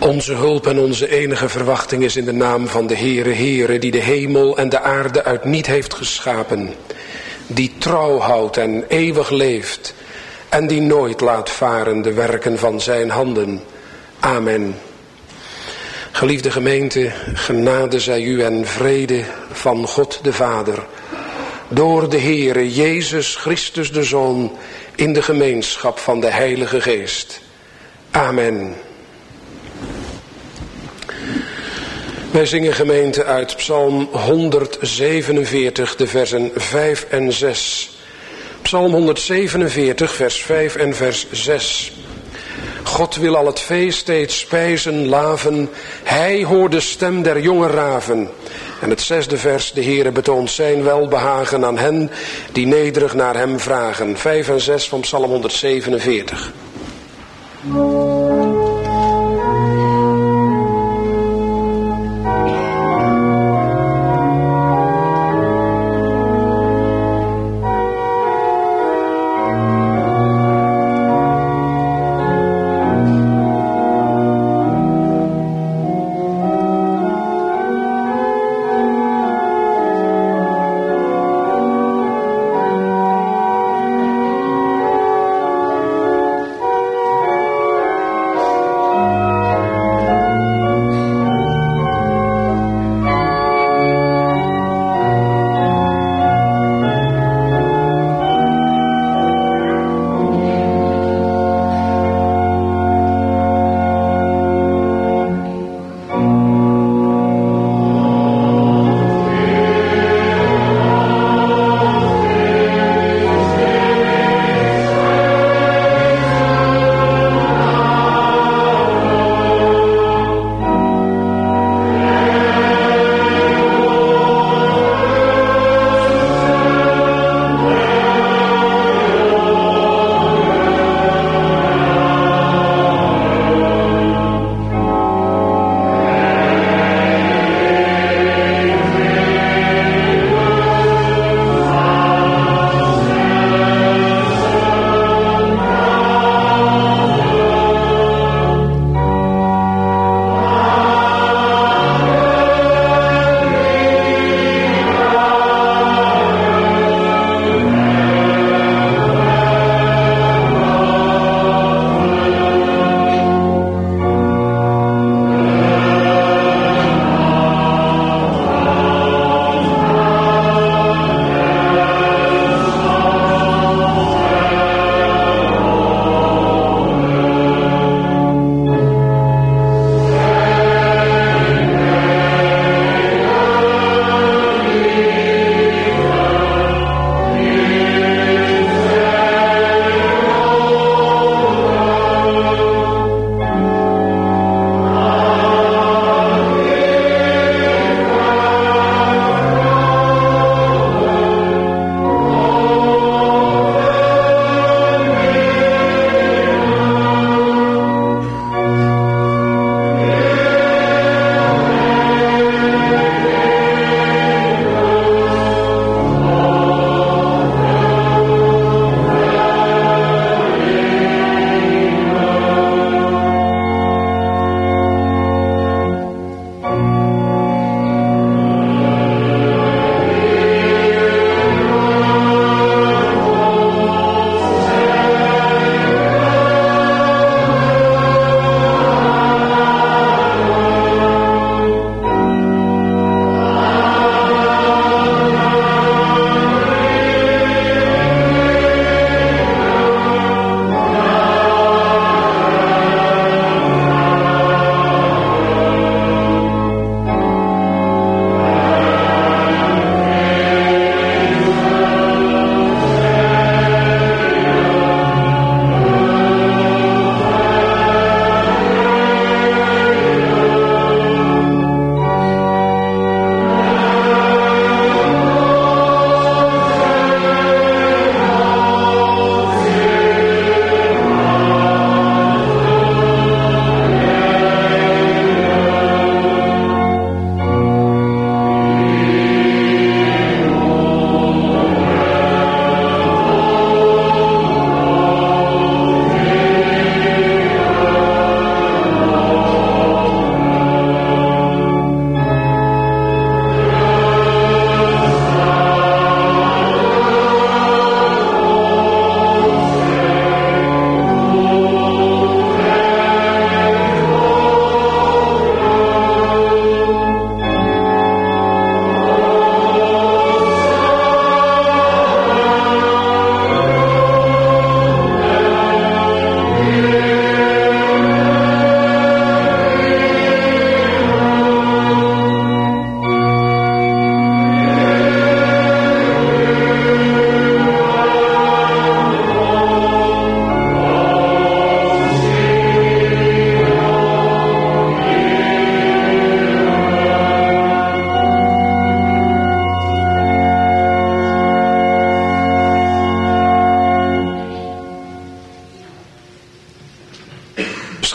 Onze hulp en onze enige verwachting is in de naam van de Heere, die de hemel en de aarde uit niet heeft geschapen. Die trouw houdt en eeuwig leeft en die nooit laat varen de werken van zijn handen. Amen. Geliefde gemeente, genade zij u en vrede van God de Vader, door de Heere Jezus Christus de Zoon, in de gemeenschap van de Heilige Geest. Amen. Wij zingen gemeente uit Psalm 147, de versen 5 en 6. Psalm 147, vers 5 en vers 6. God wil al het vee steeds spijzen, laven. Hij hoort de stem der jonge raven. En het 6e vers, de Heere betoont zijn welbehagen aan hen die nederig naar hem vragen. 5 en 6 van Psalm 147.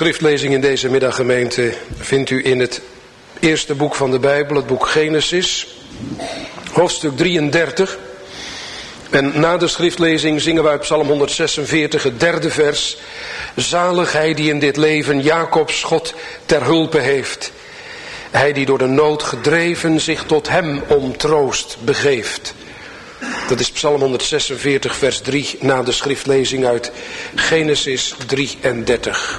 schriftlezing in deze middaggemeente vindt u in het eerste boek van de Bijbel, het boek Genesis, hoofdstuk 33. En na de schriftlezing zingen wij Psalm 146, het derde vers. Zalig hij die in dit leven Jacobs God ter hulpe heeft. Hij die door de nood gedreven zich tot hem om troost begeeft. Dat is Psalm 146 vers 3 na de schriftlezing uit Genesis 33.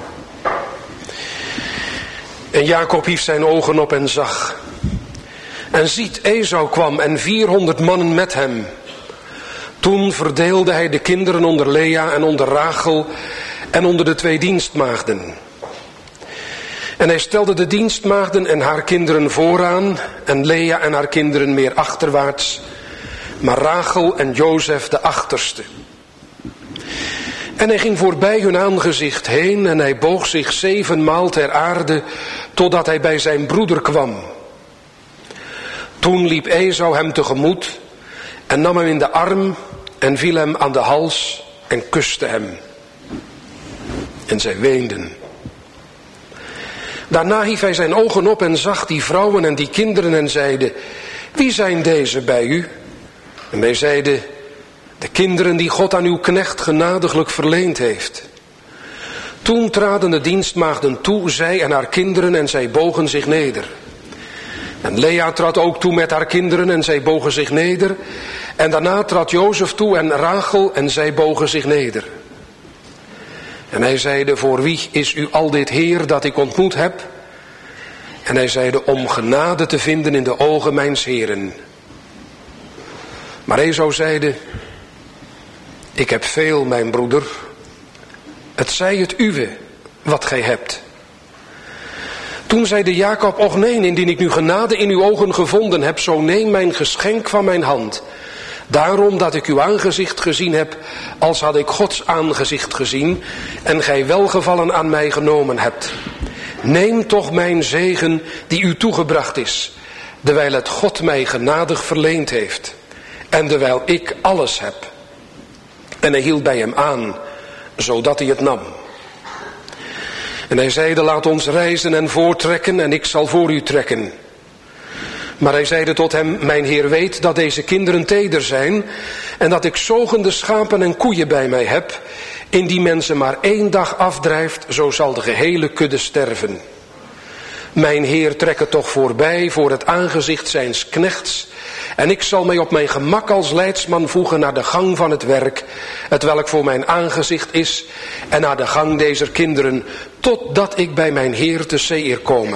En Jacob hief zijn ogen op en zag. En ziet, Esau kwam en 400 mannen met hem. Toen verdeelde hij de kinderen onder Lea en onder Rachel en onder de 2 dienstmaagden. En hij stelde de dienstmaagden en haar kinderen vooraan en Lea en haar kinderen meer achterwaarts, maar Rachel en Jozef de achterste. En hij ging voorbij hun aangezicht heen en hij boog zich 7 maal ter aarde totdat hij bij zijn broeder kwam. Toen liep Esau hem tegemoet en nam hem in de arm en viel hem aan de hals en kuste hem. En zij weenden. Daarna hief hij zijn ogen op en zag die vrouwen en die kinderen en zeide: wie zijn deze bij u? En wij zeiden: de kinderen die God aan uw knecht genadiglijk verleend heeft. Toen traden de dienstmaagden toe, zij en haar kinderen, en zij bogen zich neder. En Lea trad ook toe met haar kinderen en zij bogen zich neder. En daarna trad Jozef toe en Rachel en zij bogen zich neder. En hij zeide: voor wie is u al dit Heer dat ik ontmoet heb? En hij zeide: om genade te vinden in de ogen mijns Heeren. Maar Esau zeide: ik heb veel, mijn broeder. Het zij het uwe wat gij hebt. Toen zeide Jacob: och nee, indien ik nu genade in uw ogen gevonden heb, zo neem mijn geschenk van mijn hand. Daarom dat ik uw aangezicht gezien heb, als had ik Gods aangezicht gezien, en gij welgevallen aan mij genomen hebt. Neem toch mijn zegen die u toegebracht is, dewijl het God mij genadig verleend heeft, en dewijl ik alles heb. En hij hield bij hem aan, zodat hij het nam. En hij zeide: laat ons reizen en voortrekken, en ik zal voor u trekken. Maar hij zeide tot hem: mijn Heer weet dat deze kinderen teder zijn, en dat ik zogende schapen en koeien bij mij heb. Indien men ze maar 1 dag afdrijft, zo zal de gehele kudde sterven. Mijn Heer trekke toch voorbij voor het aangezicht zijns knechts, en ik zal mij op mijn gemak als leidsman voegen naar de gang van het werk, hetwelk voor mijn aangezicht is, en naar de gang dezer kinderen, totdat ik bij mijn Heer te Seir komme.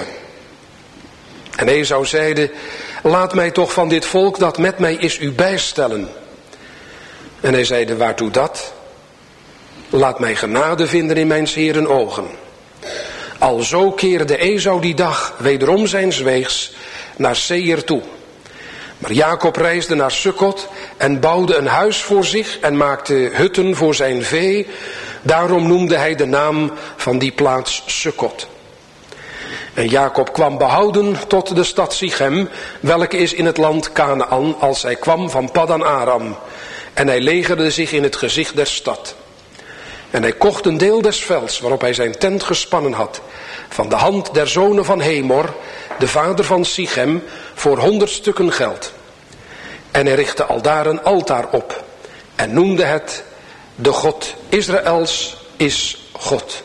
En Esau zeide: laat mij toch van dit volk dat met mij is u bijstellen. En hij zeide: waartoe dat? Laat mij genade vinden in mijns Heeren ogen. Alzo keerde Esau die dag wederom zijns weegs naar Seir toe. Maar Jacob reisde naar Sukkot en bouwde een huis voor zich en maakte hutten voor zijn vee. Daarom noemde hij de naam van die plaats Sukkot. En Jacob kwam behouden tot de stad Sichem, welke is in het land Kanaan, als hij kwam van Paddan Aram. En hij legerde zich in het gezicht der stad. En hij kocht een deel des velds waarop hij zijn tent gespannen had, van de hand der zonen van Hemor, de vader van Sichem, voor 100 stukken geld. En hij richtte aldaar een altaar op en noemde het: de God Israëls is God.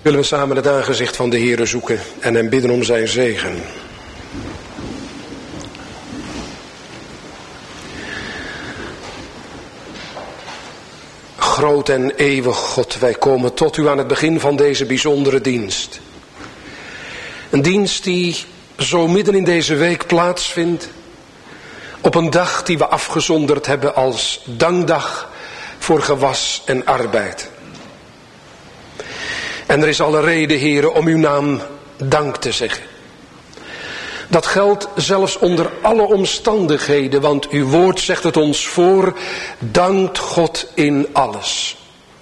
Willen we samen het aangezicht van de Heere zoeken en hem bidden om zijn zegen. Groot en eeuwig God, wij komen tot u aan het begin van deze bijzondere dienst. Een dienst die zo midden in deze week plaatsvindt. Op een dag die we afgezonderd hebben als dankdag voor gewas en arbeid. En er is alle reden, Heere, om uw naam dank te zeggen. Dat geldt zelfs onder alle omstandigheden, want uw woord zegt het ons voor. Dankt God in alles.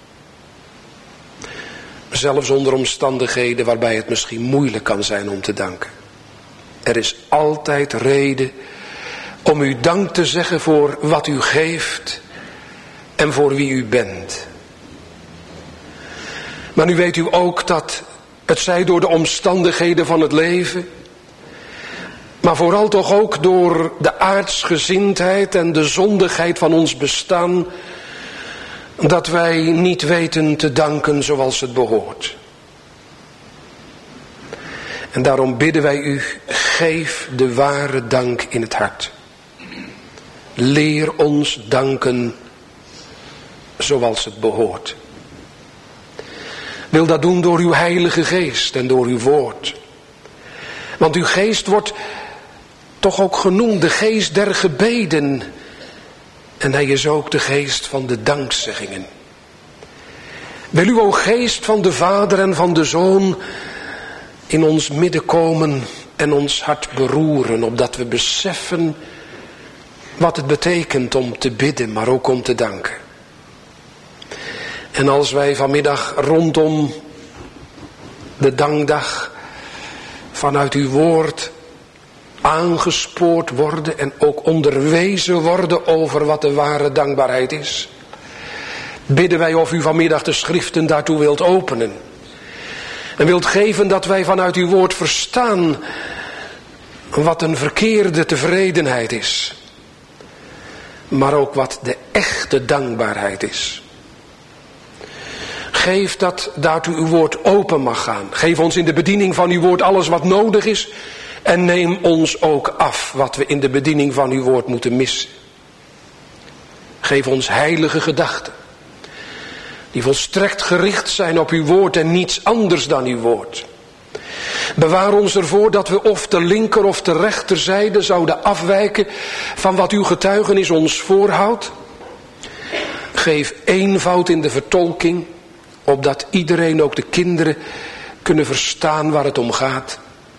Zelfs onder omstandigheden waarbij het misschien moeilijk kan zijn om te danken. Er is altijd reden om u dank te zeggen voor wat u geeft en voor wie u bent. Maar nu weet u ook dat het zij door de omstandigheden van het leven, maar vooral toch ook door de aardsgezindheid en de zondigheid van ons bestaan, dat wij niet weten te danken zoals het behoort. En daarom bidden wij u, geef de ware dank in het hart. Leer ons danken zoals het behoort. Wil dat doen door uw heilige geest en door uw woord. Want uw geest wordt toch ook genoemd de geest der gebeden. En hij is ook de geest van de dankzeggingen. Wil u, o geest van de Vader en van de Zoon, in ons midden komen en ons hart beroeren, opdat we beseffen wat het betekent om te bidden, maar ook om te danken. En als wij vanmiddag rondom de dankdag vanuit uw woord aangespoord worden en ook onderwezen worden over wat de ware dankbaarheid is, bidden wij of u vanmiddag de schriften daartoe wilt openen. En wilt geven dat wij vanuit uw woord verstaan wat een verkeerde tevredenheid is. Maar ook wat de echte dankbaarheid is. Geef dat daartoe uw woord open mag gaan. Geef ons in de bediening van uw woord alles wat nodig is. En neem ons ook af wat we in de bediening van uw woord moeten missen. Geef ons heilige gedachten. Die volstrekt gericht zijn op uw woord en niets anders dan uw woord. Bewaar ons ervoor dat we of de linker of de rechterzijde zouden afwijken van wat uw getuigenis ons voorhoudt. Geef eenvoud in de vertolking, opdat iedereen, ook de kinderen, kunnen verstaan waar het om gaat.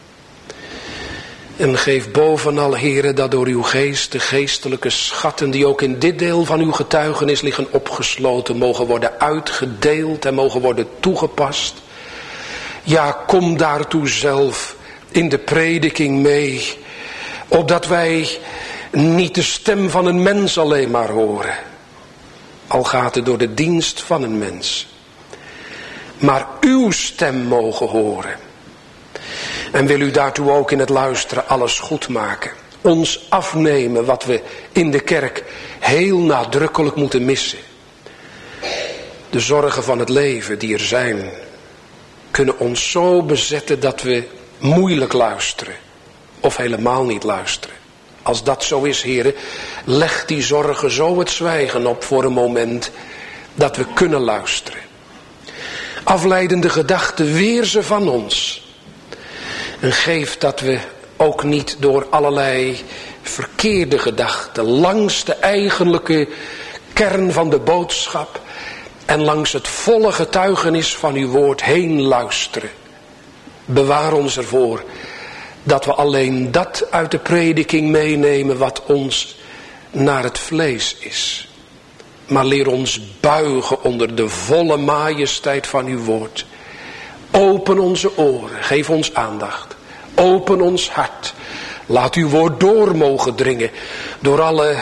En geef bovenal, Heere, dat door uw geest de geestelijke schatten die ook in dit deel van uw getuigenis liggen opgesloten, mogen worden uitgedeeld en mogen worden toegepast. Ja, kom daartoe zelf in de prediking mee, opdat wij niet de stem van een mens alleen maar horen, al gaat het door de dienst van een mens, maar uw stem mogen horen. En wil u daartoe ook in het luisteren alles goed maken. Ons afnemen wat we in de kerk heel nadrukkelijk moeten missen. De zorgen van het leven die er zijn, kunnen ons zo bezetten dat we moeilijk luisteren. Of helemaal niet luisteren. Als dat zo is, heren, leg die zorgen zo het zwijgen op voor een moment dat we kunnen luisteren. Afleidende gedachten, weer ze van ons. En geef dat we ook niet door allerlei verkeerde gedachten langs de eigenlijke kern van de boodschap en langs het volle getuigenis van uw woord heen luisteren. Bewaar ons ervoor dat we alleen dat uit de prediking meenemen wat ons naar het vlees is. Maar leer ons buigen onder de volle majesteit van uw woord. Open onze oren, geef ons aandacht. Open ons hart. Laat uw woord door mogen dringen. Door alle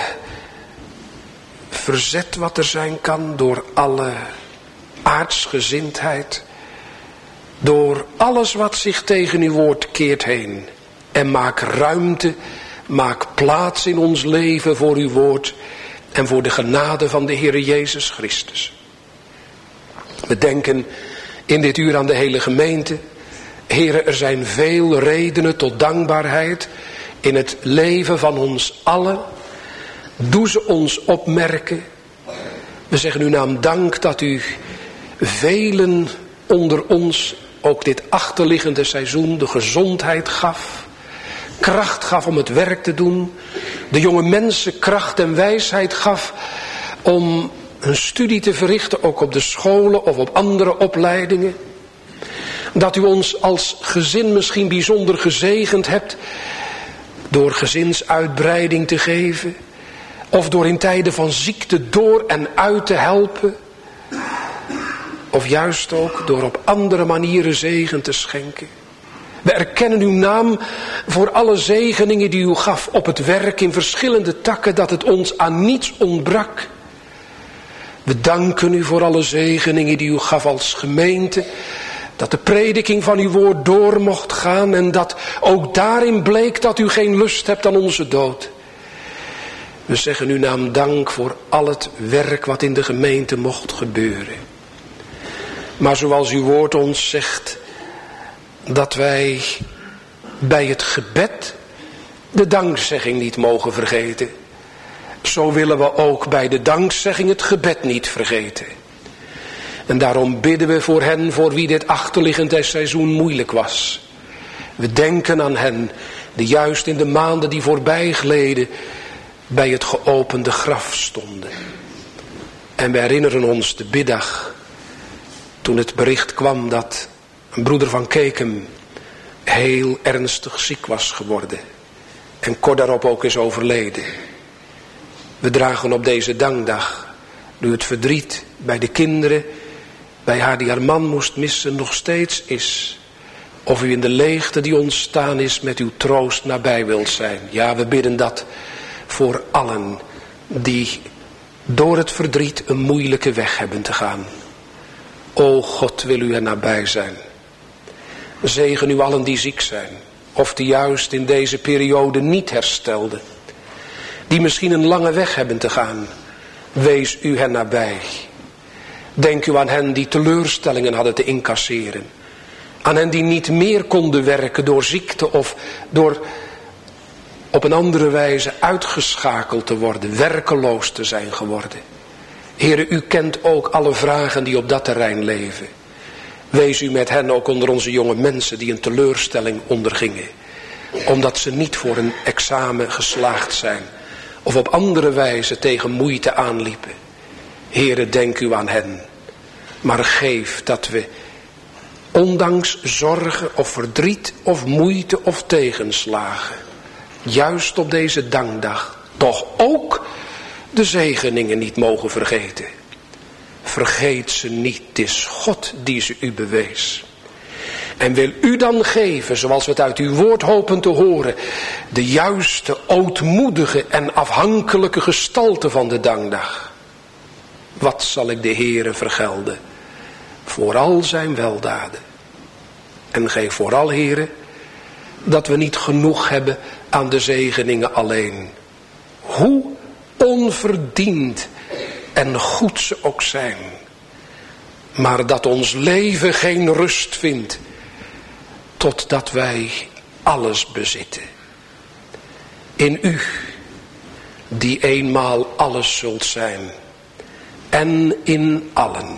verzet wat er zijn kan. Door alle aardsgezindheid. Door alles wat zich tegen uw woord keert heen. En maak ruimte, maak plaats in ons leven voor uw woord. En voor de genade van de Heer Jezus Christus. We denken In dit uur aan de hele gemeente. Heere, er zijn veel redenen tot dankbaarheid in het leven van ons allen. Doe ze ons opmerken. We zeggen uw naam dank dat u velen onder ons ook dit achterliggende seizoen de gezondheid gaf. Kracht gaf om het werk te doen. De jonge mensen kracht en wijsheid gaf om een studie te verrichten, ook op de scholen of op andere opleidingen. Dat u ons als gezin misschien bijzonder gezegend hebt door gezinsuitbreiding te geven. Of door in tijden van ziekte door en uit te helpen. Of juist ook door op andere manieren zegen te schenken. We erkennen uw naam voor alle zegeningen die u gaf op het werk in verschillende takken, dat het ons aan niets ontbrak. We danken u voor alle zegeningen die u gaf als gemeente. Dat de prediking van uw woord door mocht gaan en dat ook daarin bleek dat u geen lust hebt aan onze dood. We zeggen uw naam dank voor al het werk wat in de gemeente mocht gebeuren. Maar zoals uw woord ons zegt, dat wij bij het gebed de dankzegging niet mogen vergeten. Zo willen we ook bij de dankzegging het gebed niet vergeten. En daarom bidden we voor hen voor wie dit achterliggende seizoen moeilijk was. We denken aan hen die juist in de maanden die voorbij gleden bij het geopende graf stonden. En we herinneren ons de biddag toen het bericht kwam dat een broeder van Kekem heel ernstig ziek was geworden. En kort daarop ook is overleden. We dragen op deze dankdag, nu het verdriet bij de kinderen, bij haar die haar man moest missen, nog steeds is. Of u in de leegte die ontstaan is met uw troost nabij wilt zijn. Ja, we bidden dat voor allen die door het verdriet een moeilijke weg hebben te gaan. O God, wil u er nabij zijn. Zegen u allen die ziek zijn. Of die juist in deze periode niet herstelden. Die misschien een lange weg hebben te gaan. Wees u hen nabij. Denk u aan hen die teleurstellingen hadden te incasseren. Aan hen die niet meer konden werken door ziekte of door op een andere wijze uitgeschakeld te worden, werkeloos te zijn geworden. Heere, u kent ook alle vragen die op dat terrein leven. Wees u met hen ook onder onze jonge mensen die een teleurstelling ondergingen. Omdat ze niet voor een examen geslaagd zijn. Of op andere wijze tegen moeite aanliepen. Heere, denk u aan hen. Maar geef dat we, ondanks zorgen of verdriet of moeite of tegenslagen, juist op deze dankdag toch ook de zegeningen niet mogen vergeten. Vergeet ze niet, het is God die ze u bewees. En wil u dan geven, zoals we het uit uw woord hopen te horen, de juiste, ootmoedige en afhankelijke gestalte van de dankdag. Wat zal ik de Heere vergelden voor al zijn weldaden. En geef vooral, Heere, dat we niet genoeg hebben aan de zegeningen alleen. Hoe onverdiend en goed ze ook zijn. Maar dat ons leven geen rust vindt totdat wij alles bezitten. In u, die eenmaal alles zult zijn. En in allen.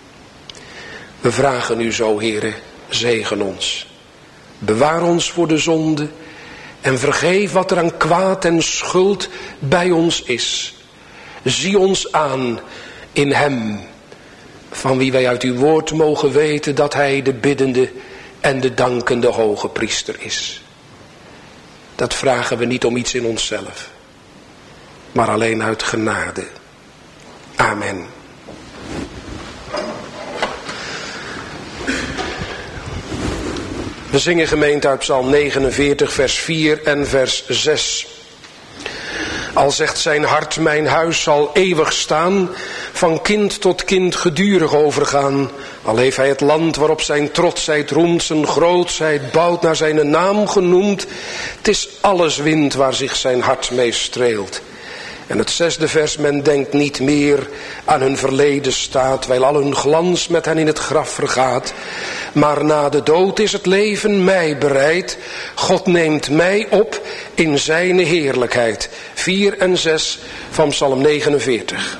We vragen u zo, Heere, zegen ons. Bewaar ons voor de zonde. En vergeef wat er aan kwaad en schuld bij ons is. Zie ons aan in hem, van wie wij uit uw woord mogen weten dat hij de biddende en de dankende hoge priester is. Dat vragen we niet om iets in onszelf, maar alleen uit genade. Amen. We zingen gemeente uit Psalm 49 vers 4 en vers 6. Al zegt zijn hart, mijn huis zal eeuwig staan, van kind tot kind gedurig overgaan. Al heeft hij het land waarop zijn trotsheid roemt, zijn grootsheid bouwt naar zijn naam genoemd. Het is alles wind waar zich zijn hart mee streelt. En het 6e vers, men denkt niet meer aan hun verleden staat, wijl al hun glans met hen in het graf vergaat. Maar na de dood is het leven mij bereid. God neemt mij op in zijn heerlijkheid. 4 en 6 van Psalm 49.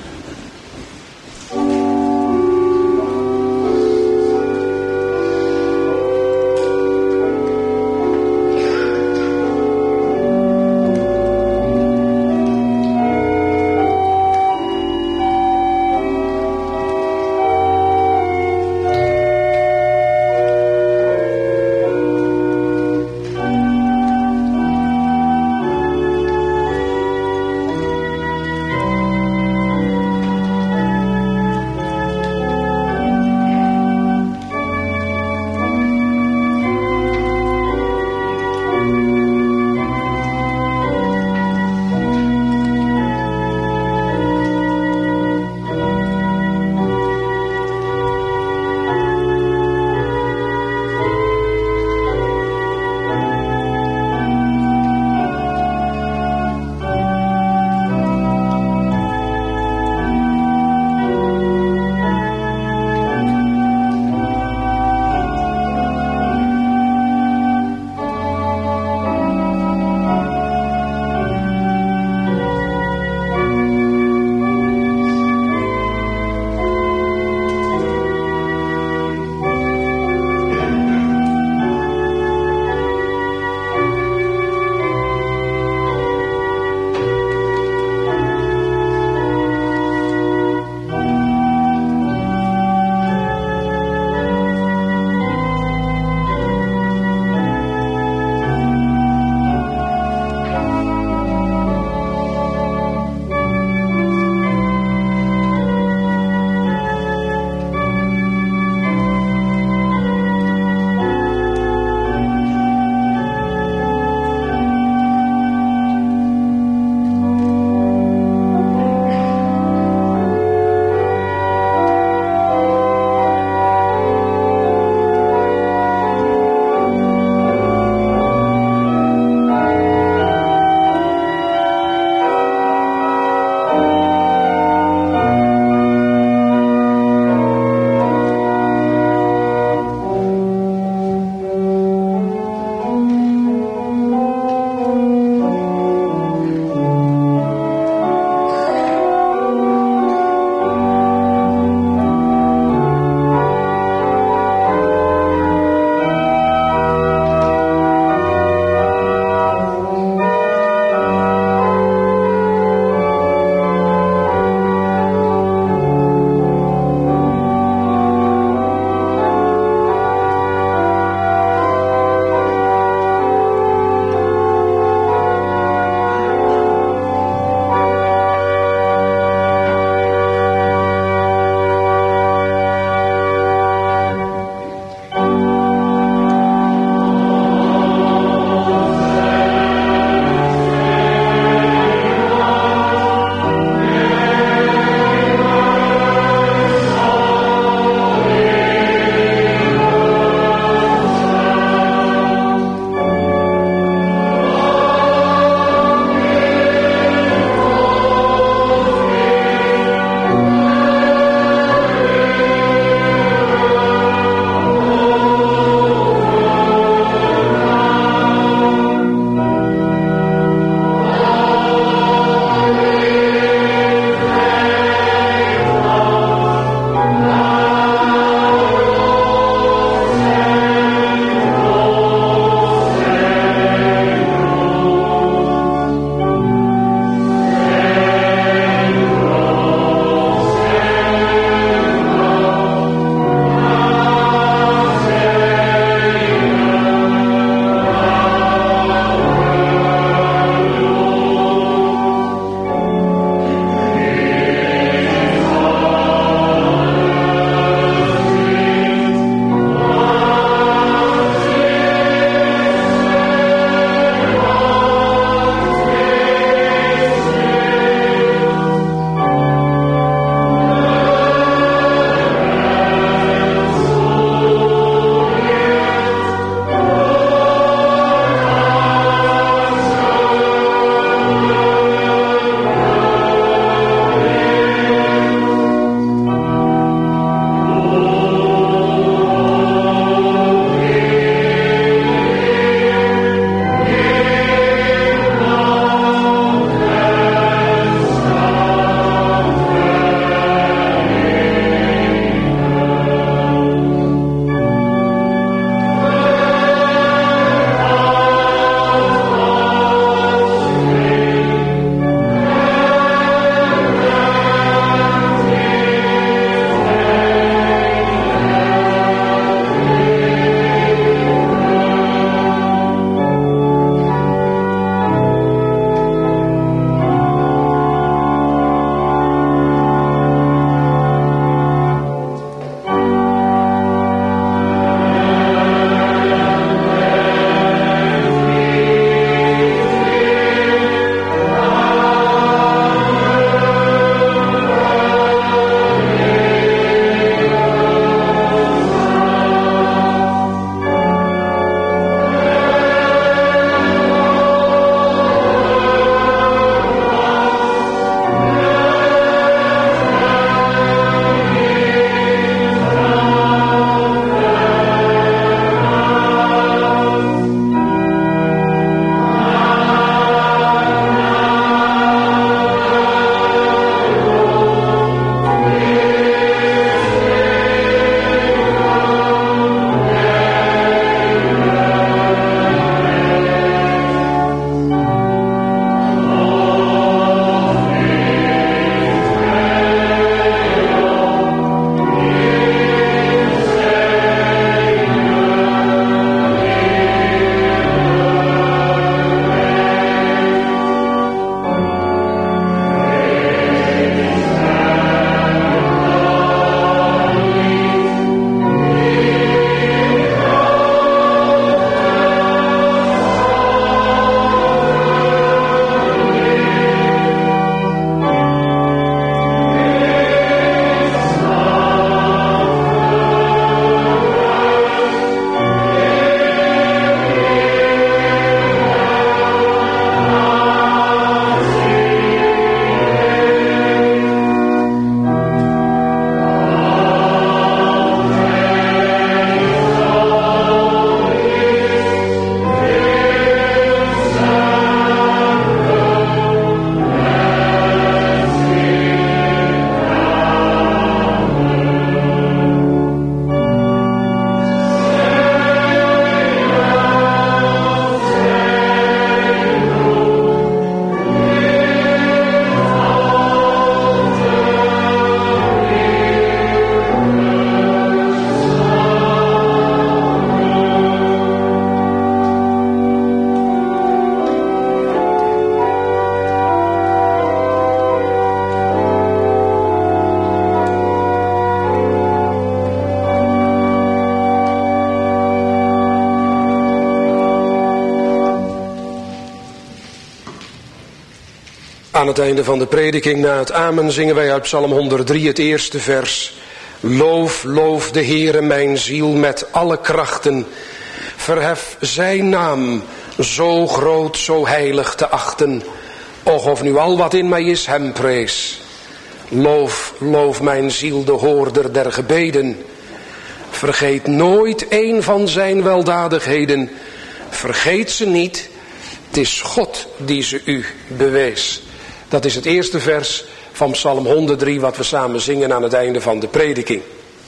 Aan het einde van de prediking, na het amen, zingen wij uit Psalm 103 het eerste vers. Loof, loof de Heere mijn ziel met alle krachten. Verhef zijn naam, zo groot, zo heilig te achten. Och, of nu al wat in mij is, hem prees. Loof, loof mijn ziel de hoorder der gebeden. Vergeet nooit een van zijn weldadigheden. Vergeet ze niet, het is God die ze u bewees. Dat is het eerste vers van Psalm 103 wat we samen zingen aan het einde van de prediking.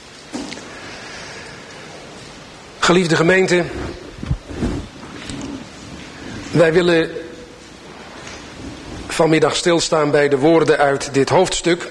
Geliefde gemeente, wij willen vanmiddag stilstaan bij de woorden uit dit hoofdstuk.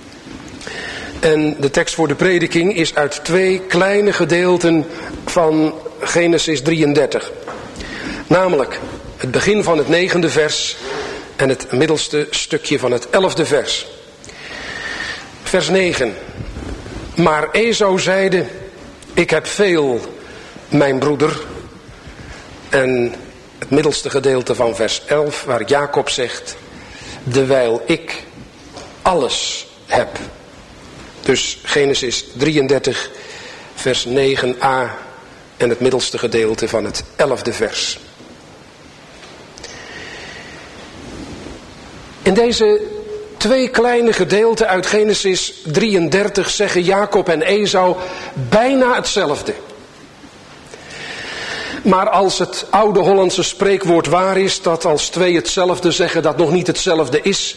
En de tekst voor de prediking is uit 2 kleine gedeelten van Genesis 33. Namelijk het begin van het 9e vers en het middelste stukje van het 11e vers. Vers 9. Maar Esau zeide, ik heb veel, mijn broeder. En het middelste gedeelte van vers 11, waar Jacob zegt, dewijl ik alles heb. Dus Genesis 33, vers 9a en het middelste gedeelte van het 11e vers. In deze 2 kleine gedeelten uit Genesis 33 zeggen Jacob en Esau bijna hetzelfde. Maar als het oude Hollandse spreekwoord waar is, dat als 2 hetzelfde zeggen dat nog niet hetzelfde is,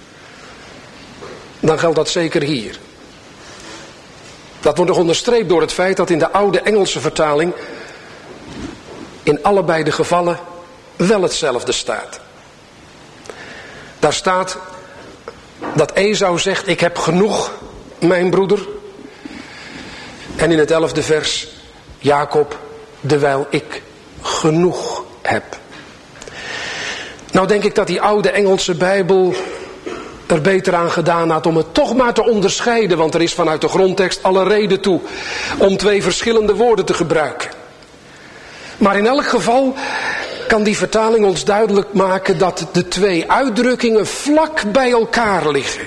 dan geldt dat zeker hier. Dat wordt nog onderstreept door het feit dat in de oude Engelse vertaling in allebei de gevallen wel hetzelfde staat. Daar staat dat Esau zegt, ik heb genoeg, mijn broeder. En in het 11e vers, Jacob, dewijl ik genoeg heb. Nou denk ik dat die oude Engelse Bijbel er beter aan gedaan had om het toch maar te onderscheiden. Want er is vanuit de grondtekst alle reden toe om 2 verschillende woorden te gebruiken. Maar in elk geval kan die vertaling ons duidelijk maken dat de 2 uitdrukkingen vlak bij elkaar liggen.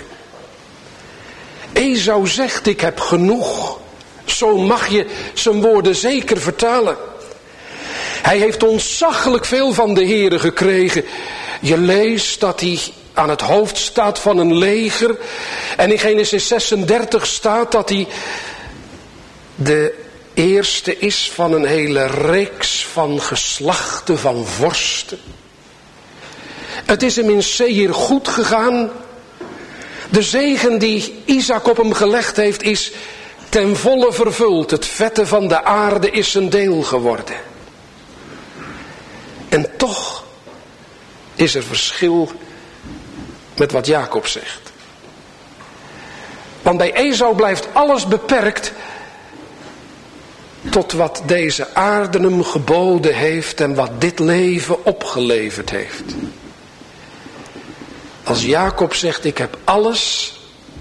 Esau zegt, ik heb genoeg. Zo mag je zijn woorden zeker vertalen. Hij heeft ontzaglijk veel van de Heere gekregen. Je leest dat hij aan het hoofd staat van een leger. En in Genesis 36 staat dat hij de eerste is van een hele reeks van geslachten van vorsten. Het is hem in Seir goed gegaan. De zegen die Isaac op hem gelegd heeft is ten volle vervuld. Het vette van de aarde is zijn deel geworden. En toch is er verschil met wat Jacob zegt. Want bij Esau blijft alles beperkt tot wat deze aarde hem geboden heeft en wat dit leven opgeleverd heeft. Als Jacob zegt, ik heb alles,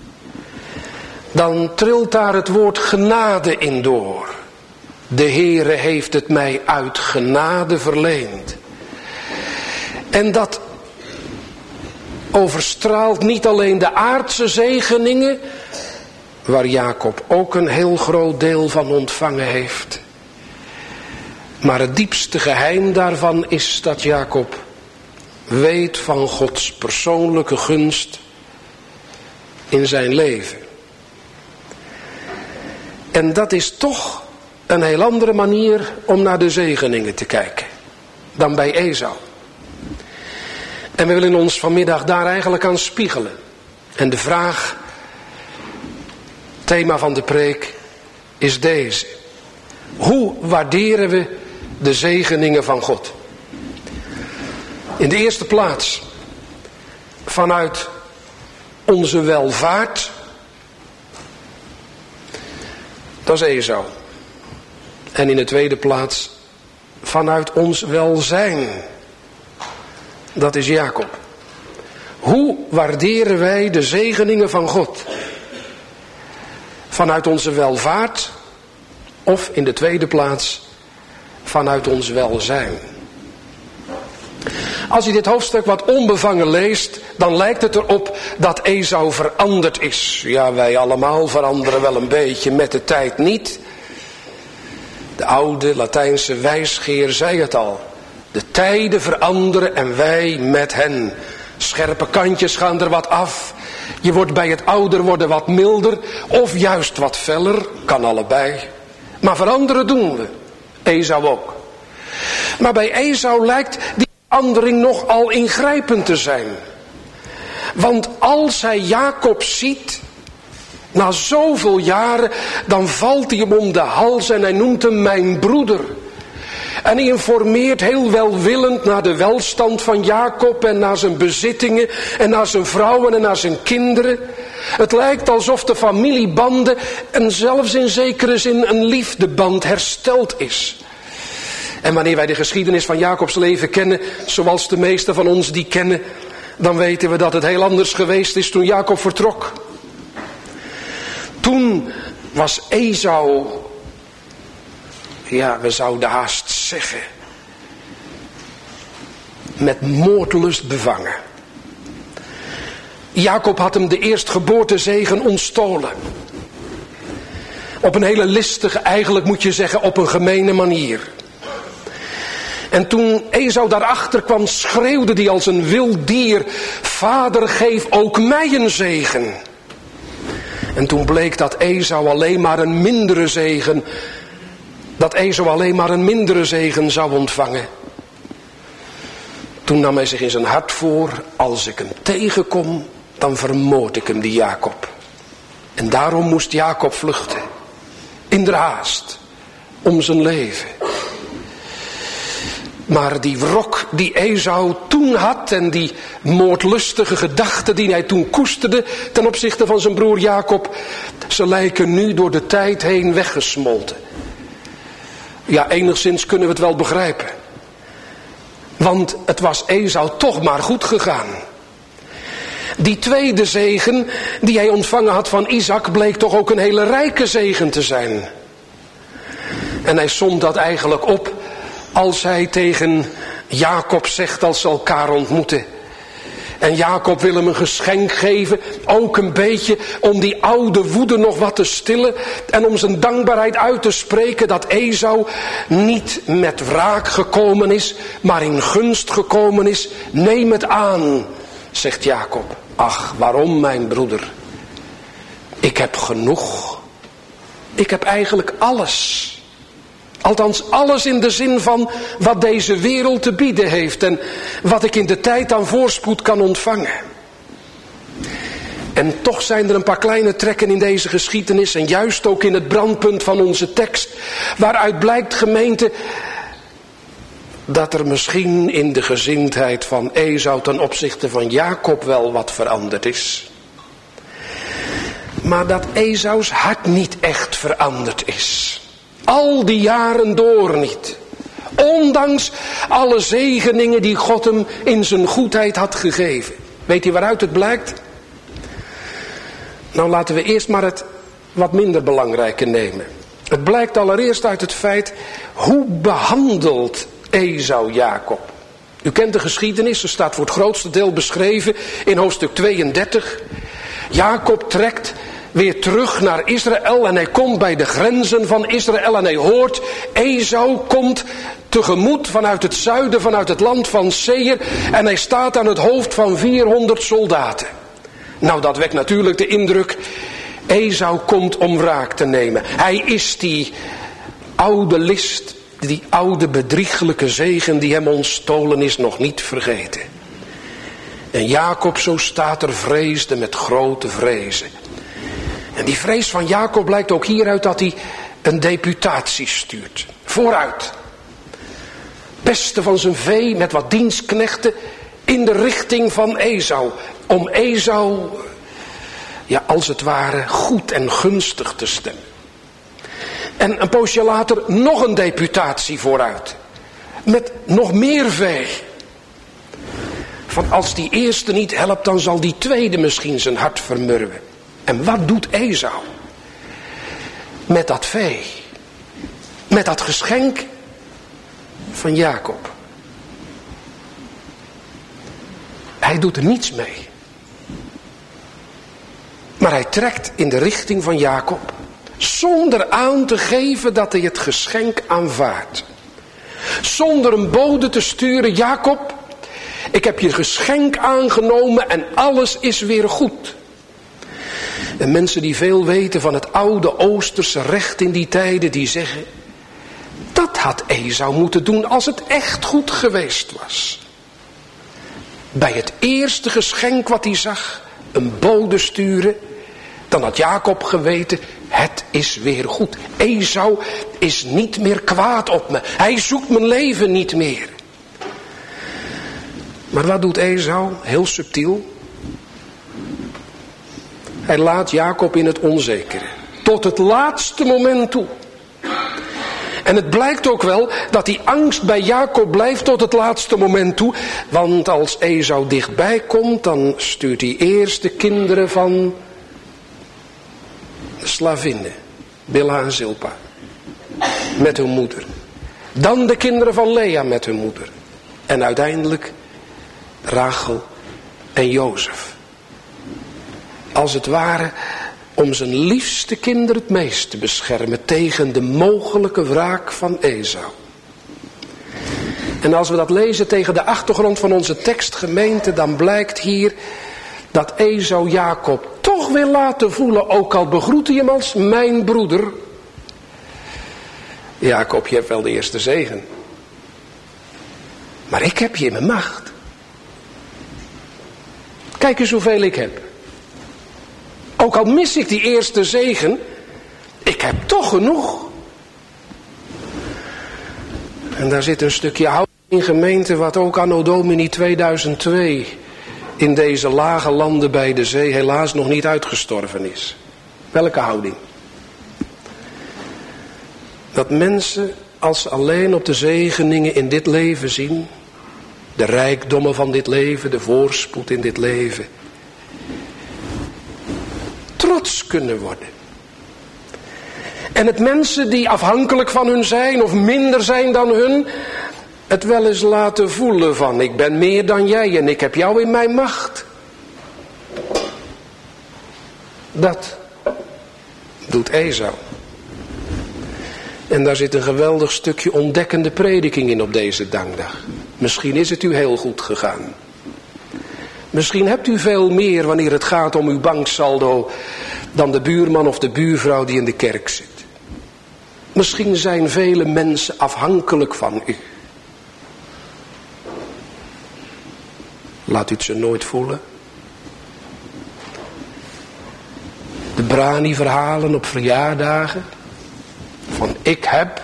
dan trilt daar het woord genade in door. De Heere heeft het mij uit genade verleend. En dat overstraalt niet alleen de aardse zegeningen, waar Jacob ook een heel groot deel van ontvangen heeft. Maar het diepste geheim daarvan is dat Jacob weet van Gods persoonlijke gunst in zijn leven. En dat is toch een heel andere manier om naar de zegeningen te kijken dan bij Esau. En we willen ons vanmiddag daar eigenlijk aan spiegelen. En de vraag, thema van de preek, is deze. Hoe waarderen we de zegeningen van God? In de eerste plaats vanuit onze welvaart. Dat is Esau. En in de tweede plaats vanuit ons welzijn. Dat is Jacob. Hoe waarderen wij de zegeningen van God? Vanuit onze welvaart of in de tweede plaats vanuit ons welzijn? Als je dit hoofdstuk wat onbevangen leest, dan lijkt het erop dat Esau veranderd is. Ja, wij allemaal veranderen wel een beetje, met de tijd niet. De oude Latijnse wijsgeer zei het al. De tijden veranderen en wij met hen. Scherpe kantjes gaan er wat af. Je wordt bij het ouder worden wat milder of juist wat feller. Kan allebei. Maar veranderen doen we. Esau ook. Maar bij Esau lijkt die verandering nogal ingrijpend te zijn. Want als hij Jacob ziet, na zoveel jaren, dan valt hij hem om de hals en hij noemt hem mijn broeder. En hij informeert heel welwillend naar de welstand van Jacob en naar zijn bezittingen en naar zijn vrouwen en naar zijn kinderen. Het lijkt alsof de familiebanden en zelfs in zekere zin een liefdeband hersteld is. En wanneer wij de geschiedenis van Jacobs leven kennen, zoals de meesten van ons die kennen, dan weten we dat het heel anders geweest is toen Jacob vertrok. Toen was Esau, ja, we zouden haast zeggen, met moordlust bevangen. Jacob had hem de eerstgeboortezegen ontstolen. Op een hele listige, eigenlijk moet je zeggen op een gemene manier. En toen Esau daarachter kwam, schreeuwde hij als een wild dier: Vader, geef ook mij een zegen. En toen bleek dat Esau alleen maar een mindere zegen zou ontvangen. Toen nam hij zich in zijn hart voor: als ik hem tegenkom, dan vermoord ik hem, die Jacob. En daarom moest Jacob vluchten. In der haast. Om zijn leven. Maar die wrok die Esau toen had en die moordlustige gedachten die hij toen koesterde ten opzichte van zijn broer Jacob, ze lijken nu door de tijd heen weggesmolten. Ja, enigszins kunnen we het wel begrijpen. Want het was Esau toch maar goed gegaan. Die tweede zegen die hij ontvangen had van Isaac bleek toch ook een hele rijke zegen te zijn. En hij somt dat eigenlijk op als hij tegen Jacob zegt als ze elkaar ontmoeten. En Jacob wil hem een geschenk geven, ook een beetje om die oude woede nog wat te stillen. En om zijn dankbaarheid uit te spreken dat Esau niet met wraak gekomen is, maar in gunst gekomen is. Neem het aan, zegt Jacob. Ach, waarom mijn broeder? Ik heb genoeg. Ik heb eigenlijk alles. Althans alles in de zin van wat deze wereld te bieden heeft en wat ik in de tijd aan voorspoed kan ontvangen. En toch zijn er een paar kleine trekken in deze geschiedenis en juist ook in het brandpunt van onze tekst, waaruit blijkt, gemeente, dat er misschien in de gezindheid van Esau ten opzichte van Jacob wel wat veranderd is. Maar dat Esau's hart niet echt veranderd is. Al die jaren door niet. Ondanks alle zegeningen die God hem in zijn goedheid had gegeven. Weet u waaruit het blijkt? Nou, laten we eerst maar het wat minder belangrijke nemen. Het blijkt allereerst uit het feit, hoe behandelt Esau Jacob? U kent de geschiedenis, er staat voor het grootste deel beschreven in hoofdstuk 32. Jacob trekt weer terug naar Israël en hij komt bij de grenzen van Israël en hij hoort, Esau komt tegemoet vanuit het zuiden, vanuit het land van Seir, en hij staat aan het hoofd van 400 soldaten. Nou, dat wekt natuurlijk de indruk, Esau komt om wraak te nemen. Hij is die oude list, die oude bedrieglijke zegen die hem ontstolen is, nog niet vergeten. En Jacob, zo staat er, vreesde met grote vrezen. En die vrees van Jacob blijkt ook hieruit dat hij een deputatie stuurt. Vooruit. Beste van zijn vee met wat dienstknechten in de richting van Esau. Om Esau, ja, als het ware, goed en gunstig te stemmen. En een poosje later nog een deputatie vooruit. Met nog meer vee. Van als die eerste niet helpt, dan zal die tweede misschien zijn hart vermurwen. En wat doet Esau? Met dat vee. Met dat geschenk van Jacob. Hij doet er niets mee. Maar hij trekt in de richting van Jacob. Zonder aan te geven dat hij het geschenk aanvaardt. Zonder een bode te sturen. Jacob, ik heb je geschenk aangenomen en alles is weer goed. En mensen die veel weten van het oude Oosterse recht in die tijden, die zeggen, dat had Esau moeten doen als het echt goed geweest was. Bij het eerste geschenk wat hij zag, een bode sturen, dan had Jacob geweten, het is weer goed. Esau is niet meer kwaad op me. Hij zoekt mijn leven niet meer. Maar wat doet Esau? Heel subtiel. Hij laat Jacob in het onzekere. Tot het laatste moment toe. En het blijkt ook wel dat die angst bij Jacob blijft tot het laatste moment toe. Want als Esau dichtbij komt, dan stuurt hij eerst de kinderen van de slavinnen, Bilha en Zilpa, met hun moeder. Dan de kinderen van Lea met hun moeder. En uiteindelijk Rachel en Jozef. Als het ware om zijn liefste kinderen het meest te beschermen tegen de mogelijke wraak van Esau. En als we dat lezen tegen de achtergrond van onze tekstgemeente, dan blijkt hier dat Esau Jacob toch wil laten voelen, ook al begroet hij hem als mijn broeder. Jacob, je hebt wel de eerste zegen. Maar ik heb je in mijn macht. Kijk eens hoeveel ik heb. Ook al mis ik die eerste zegen, ik heb toch genoeg. En daar zit een stukje houding in, gemeente, wat ook anno domini 2002 in deze lage landen bij de zee helaas nog niet uitgestorven is. Welke houding? Dat mensen, als ze alleen op de zegeningen in dit leven zien, de rijkdommen van dit leven, de voorspoed in dit leven, trots kunnen worden. En het mensen die afhankelijk van hun zijn of minder zijn dan hun, het wel eens laten voelen van, ik ben meer dan jij en ik heb jou in mijn macht. Dat doet Esau. En daar zit een geweldig stukje ontdekkende prediking in op deze dankdag. Misschien is het u heel goed gegaan. Misschien hebt u veel meer wanneer het gaat om uw banksaldo dan de buurman of de buurvrouw die in de kerk zit. Misschien zijn vele mensen afhankelijk van u. Laat u het ze nooit voelen. De brani-verhalen op verjaardagen. Van ik heb.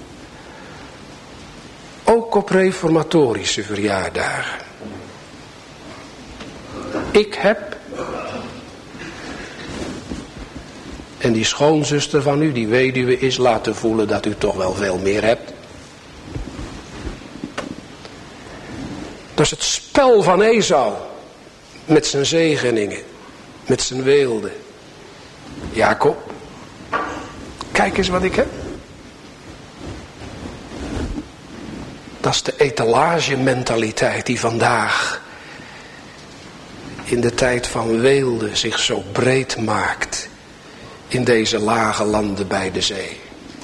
Ook op reformatorische verjaardagen. Ik heb. En die schoonzuster van u, die weduwe is, laten voelen dat u toch wel veel meer hebt. Dat is het spel van Esau. Met zijn zegeningen. Met zijn weelde. Jacob. Kijk eens wat ik heb. Dat is de etalagementaliteit die vandaag in de tijd van weelde zich zo breed maakt in deze lage landen bij de zee.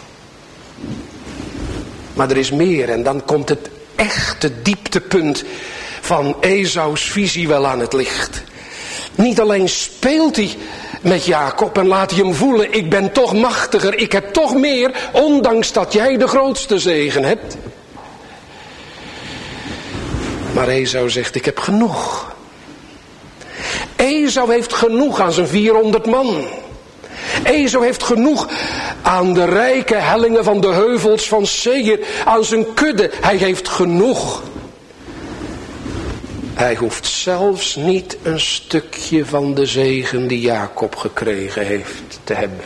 Maar er is meer en dan komt het echte dieptepunt van Esau's visie wel aan het licht. Niet alleen speelt hij met Jacob en laat hij hem voelen, ik ben toch machtiger, ik heb toch meer, ondanks dat jij de grootste zegen hebt. Maar Esau zegt, ik heb genoeg. Esau heeft genoeg aan zijn 400 man. Esau heeft genoeg aan de rijke hellingen van de heuvels van Seir, aan zijn kudde. Hij heeft genoeg. Hij hoeft zelfs niet een stukje van de zegen die Jacob gekregen heeft te hebben.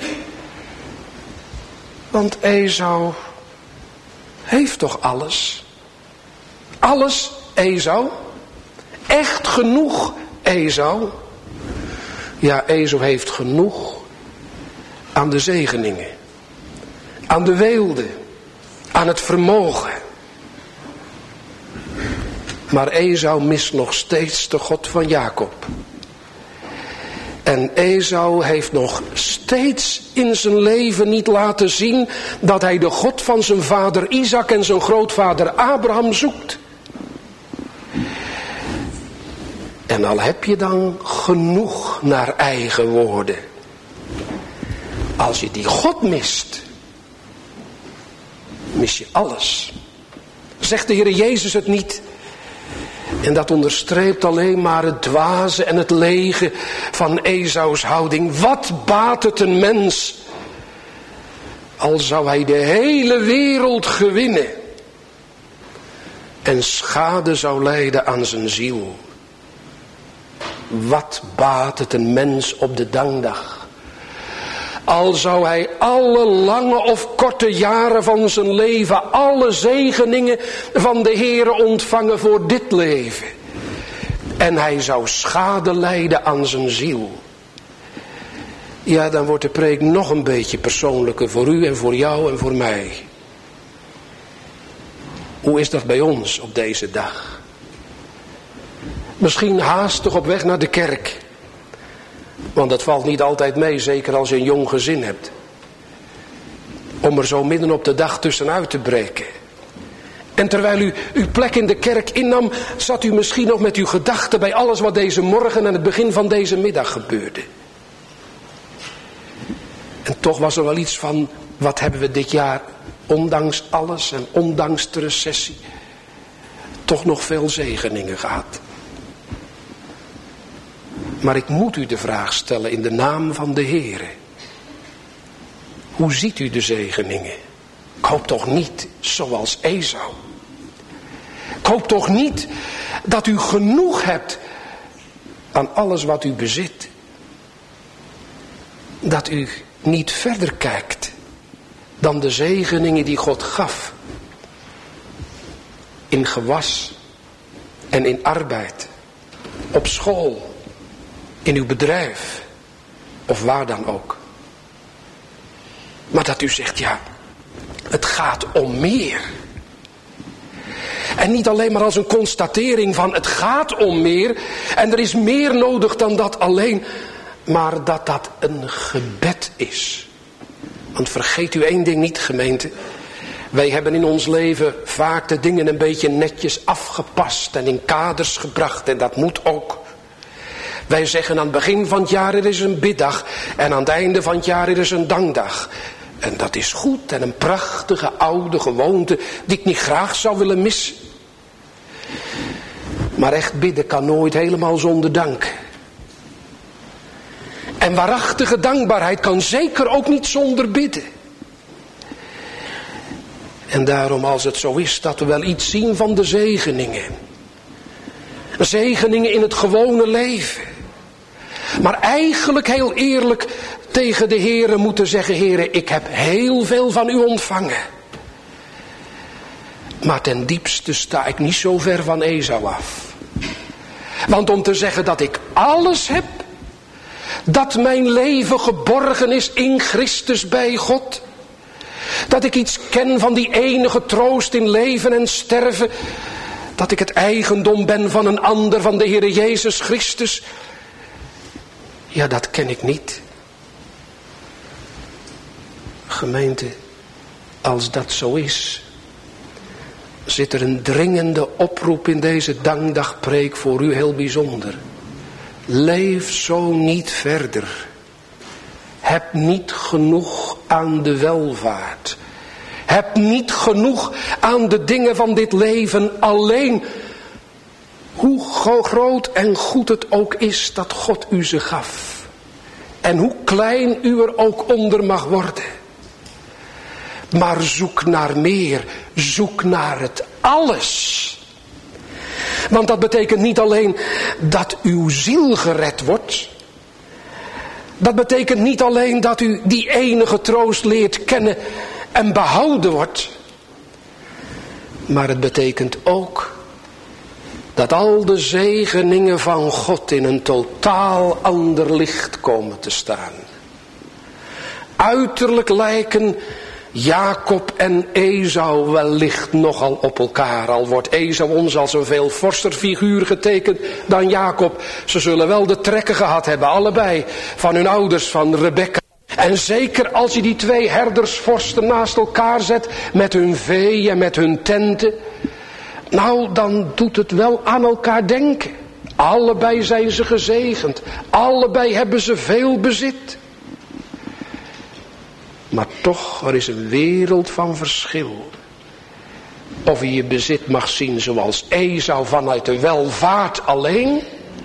Want Esau heeft toch alles? Alles, Esau? Echt genoeg, Esau? Ja, Esau heeft genoeg aan de zegeningen, aan de weelde, aan het vermogen. Maar Esau mist nog steeds de God van Jacob. En Esau heeft nog steeds in zijn leven niet laten zien dat hij de God van zijn vader Isaac en zijn grootvader Abraham zoekt. En al heb je dan genoeg naar eigen woorden. Als je die God mist, mis je alles. Zegt de Heer Jezus het niet? En dat onderstreept alleen maar het dwaze en het lege van Esaus houding. Wat baat het een mens, al zou hij de hele wereld gewinnen en schade zou lijden aan zijn ziel. Wat baat het een mens op de dankdag, al zou hij alle lange of korte jaren van zijn leven alle zegeningen van de Heere ontvangen voor dit leven. En hij zou schade lijden aan zijn ziel. Ja, dan wordt de preek nog een beetje persoonlijker voor u en voor jou en voor mij. Hoe is dat bij ons op deze dag? Misschien haastig op weg naar de kerk. Want dat valt niet altijd mee, zeker als je een jong gezin hebt. Om er zo midden op de dag tussenuit te breken. En terwijl u uw plek in de kerk innam, zat u misschien nog met uw gedachten bij alles wat deze morgen en het begin van deze middag gebeurde. En toch was er wel iets van, wat hebben we dit jaar, ondanks alles en ondanks de recessie, toch nog veel zegeningen gehad. Maar ik moet u de vraag stellen in de naam van de Heere. Hoe ziet u de zegeningen? Ik hoop toch niet zoals Esau. Ik hoop toch niet dat u genoeg hebt aan alles wat u bezit. Dat u niet verder kijkt dan de zegeningen die God gaf. In gewas en in arbeid, op school, in uw bedrijf of waar dan ook. Maar dat u zegt, ja, het gaat om meer. En niet alleen maar als een constatering van het gaat om meer en er is meer nodig dan dat alleen, maar dat dat een gebed is. Want vergeet u één ding niet, gemeente. Wij hebben in ons leven vaak de dingen een beetje netjes afgepast en in kaders gebracht en dat moet ook. Wij zeggen aan het begin van het jaar er is een biddag en aan het einde van het jaar er is een dankdag. En dat is goed en een prachtige oude gewoonte die ik niet graag zou willen missen. Maar echt bidden kan nooit helemaal zonder dank. En waarachtige dankbaarheid kan zeker ook niet zonder bidden. En daarom als het zo is dat we wel iets zien van de zegeningen. Zegeningen in het gewone leven. Maar eigenlijk heel eerlijk tegen de Heere moeten zeggen, Heere, ik heb heel veel van u ontvangen. Maar ten diepste sta ik niet zo ver van Esau af. Want om te zeggen dat ik alles heb, dat mijn leven geborgen is in Christus bij God, dat ik iets ken van die enige troost in leven en sterven, dat ik het eigendom ben van een ander, van de Heere Jezus Christus, ja, dat ken ik niet. Gemeente, als dat zo is, zit er een dringende oproep in deze dankdagpreek voor u heel bijzonder. Leef zo niet verder. Heb niet genoeg aan de welvaart. Heb niet genoeg aan de dingen van dit leven alleen. Hoe groot en goed het ook is dat God u ze gaf. En hoe klein u er ook onder mag worden. Maar zoek naar meer. Zoek naar het alles. Want dat betekent niet alleen dat uw ziel gered wordt. Dat betekent niet alleen dat u die enige troost leert kennen en behouden wordt. Maar het betekent ook dat al de zegeningen van God in een totaal ander licht komen te staan. Uiterlijk lijken Jacob en Esau wellicht nogal op elkaar. Al wordt Esau ons als een veel forser figuur getekend dan Jacob. Ze zullen wel de trekken gehad hebben, allebei, van hun ouders, van Rebekka. En zeker als je die twee herdersvorsten naast elkaar zet, met hun vee en met hun tenten. Nou, dan doet het wel aan elkaar denken. Allebei zijn ze gezegend. Allebei hebben ze veel bezit. Maar toch, er is een wereld van verschil. Of je je bezit mag zien zoals Esau vanuit de welvaart alleen.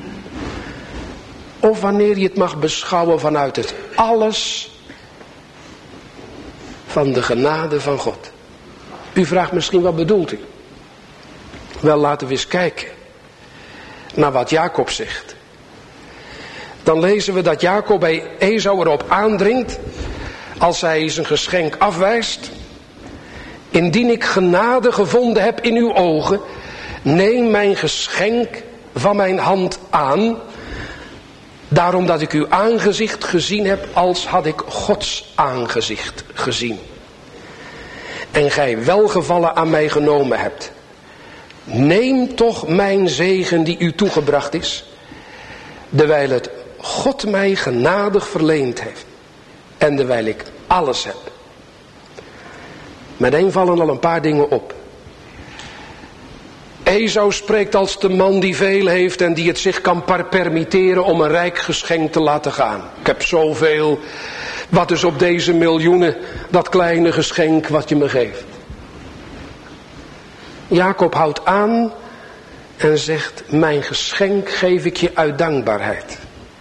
Of wanneer je het mag beschouwen vanuit het alles van de genade van God. U vraagt misschien, wat bedoelt u? Wel, laten we eens kijken naar wat Jacob zegt. Dan lezen we dat Jacob bij Esau erop aandringt, als hij zijn geschenk afwijst: indien ik genade gevonden heb in uw ogen, neem mijn geschenk van mijn hand aan, daarom dat ik uw aangezicht gezien heb als had ik Gods aangezicht gezien. En gij welgevallen aan mij genomen hebt. Neem toch mijn zegen die u toegebracht is, dewijl het God mij genadig verleend heeft. En dewijl ik alles heb. Meteen vallen al een paar dingen op. Esau spreekt als de man die veel heeft en die het zich kan permitteren om een rijk geschenk te laten gaan. Ik heb zoveel, wat is op deze miljoenen dat kleine geschenk wat je me geeft. Jacob houdt aan en zegt: mijn geschenk geef ik je uit dankbaarheid.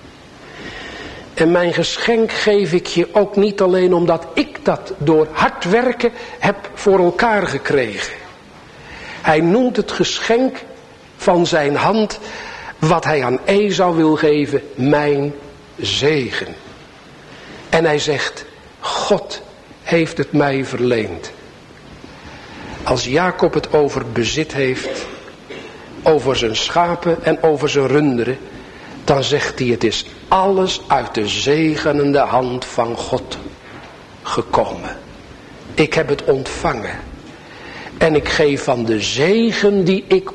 En mijn geschenk geef ik je ook niet alleen omdat ik dat door hard werken heb voor elkaar gekregen. Hij noemt het geschenk van zijn hand, wat hij aan Esau wil geven, mijn zegen. En hij zegt: God heeft het mij verleend. Als Jacob het over bezit heeft, over zijn schapen en over zijn runderen, dan zegt hij: het is alles uit de zegenende hand van God gekomen. Ik heb het ontvangen. En ik geef van de zegen die ik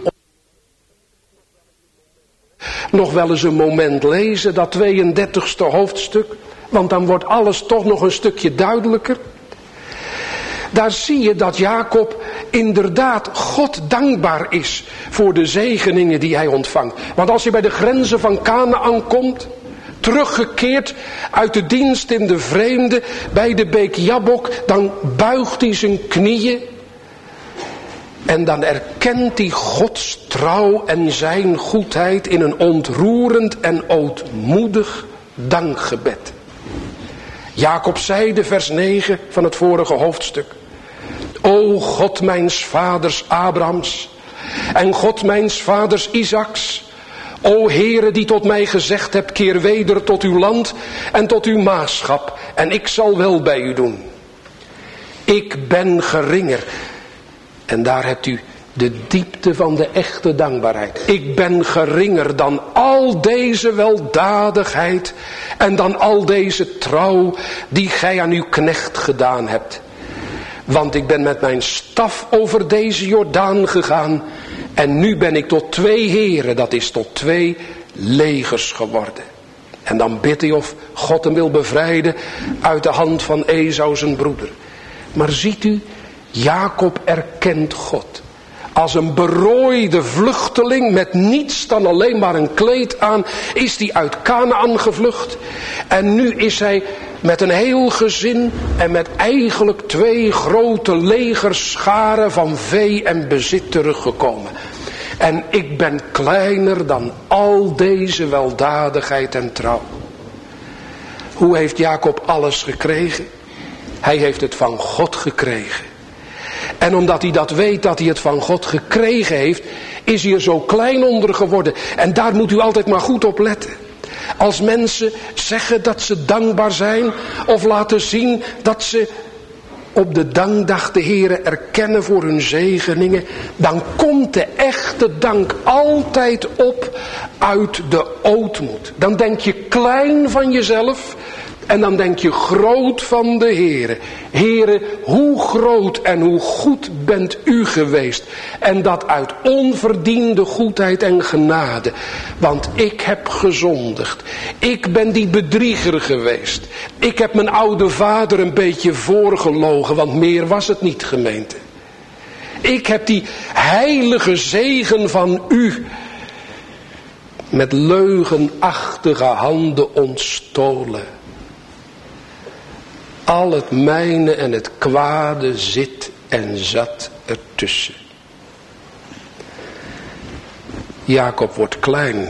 nog wel eens een moment lezen, dat 32e hoofdstuk, want dan wordt alles toch nog een stukje duidelijker. Daar zie je dat Jacob inderdaad God dankbaar is voor de zegeningen die hij ontvangt. Want als hij bij de grenzen van Kanaän komt, teruggekeerd uit de dienst in de vreemde, bij de beek Jabbok, dan buigt hij zijn knieën. En dan erkent hij Gods trouw en zijn goedheid in een ontroerend en ootmoedig dankgebed. Jacob zeide, vers 9 van het vorige hoofdstuk: O God mijns vaders Abrahams en God mijns vaders Isaaks, o Heere die tot mij gezegd hebt: keer weder tot uw land en tot uw maagschap, en ik zal wel bij u doen. Ik ben geringer. En daar hebt u de diepte van de echte dankbaarheid. Ik ben geringer dan al deze weldadigheid en dan al deze trouw die gij aan uw knecht gedaan hebt. Want ik ben met mijn staf over deze Jordaan gegaan en nu ben ik tot 2 heren, dat is tot 2 legers geworden. En dan bidt hij of God hem wil bevrijden uit de hand van Esau zijn broeder. Maar ziet u, Jacob erkent God. Als een berooide vluchteling met niets dan alleen maar een kleed aan, is hij uit Kanaän gevlucht. En nu is hij met een heel gezin en met eigenlijk 2 grote legerscharen van vee en bezit teruggekomen. En ik ben kleiner dan al deze weldadigheid en trouw. Hoe heeft Jacob alles gekregen? Hij heeft het van God gekregen. En omdat hij dat weet, dat hij het van God gekregen heeft, is hij er zo klein onder geworden. En daar moet u altijd maar goed op letten. Als mensen zeggen dat ze dankbaar zijn, of laten zien dat ze op de dankdag de Heere erkennen voor hun zegeningen, dan komt de echte dank altijd op uit de ootmoed. Dan denk je klein van jezelf En dan denk je groot van de Heere. Heere, hoe groot en hoe goed bent u geweest. En dat uit onverdiende goedheid en genade. Want ik heb gezondigd. Ik ben die bedrieger geweest. Ik heb mijn oude vader een beetje voorgelogen. Want meer was het niet, gemeente. Ik heb die heilige zegen van u met leugenachtige handen ontstolen. Al het mijne en het kwade zit en zat ertussen. Jacob wordt klein.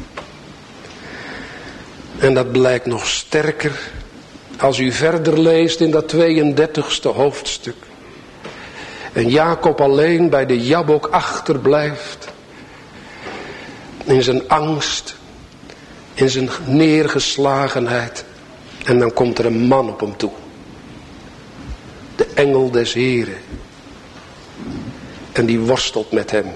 En dat blijkt nog sterker als u verder leest in dat 32e hoofdstuk. En Jacob alleen bij de Jabok achterblijft. In zijn angst. In zijn neergeslagenheid. En dan komt er een man op hem toe. De engel des Heren. En die worstelt met hem.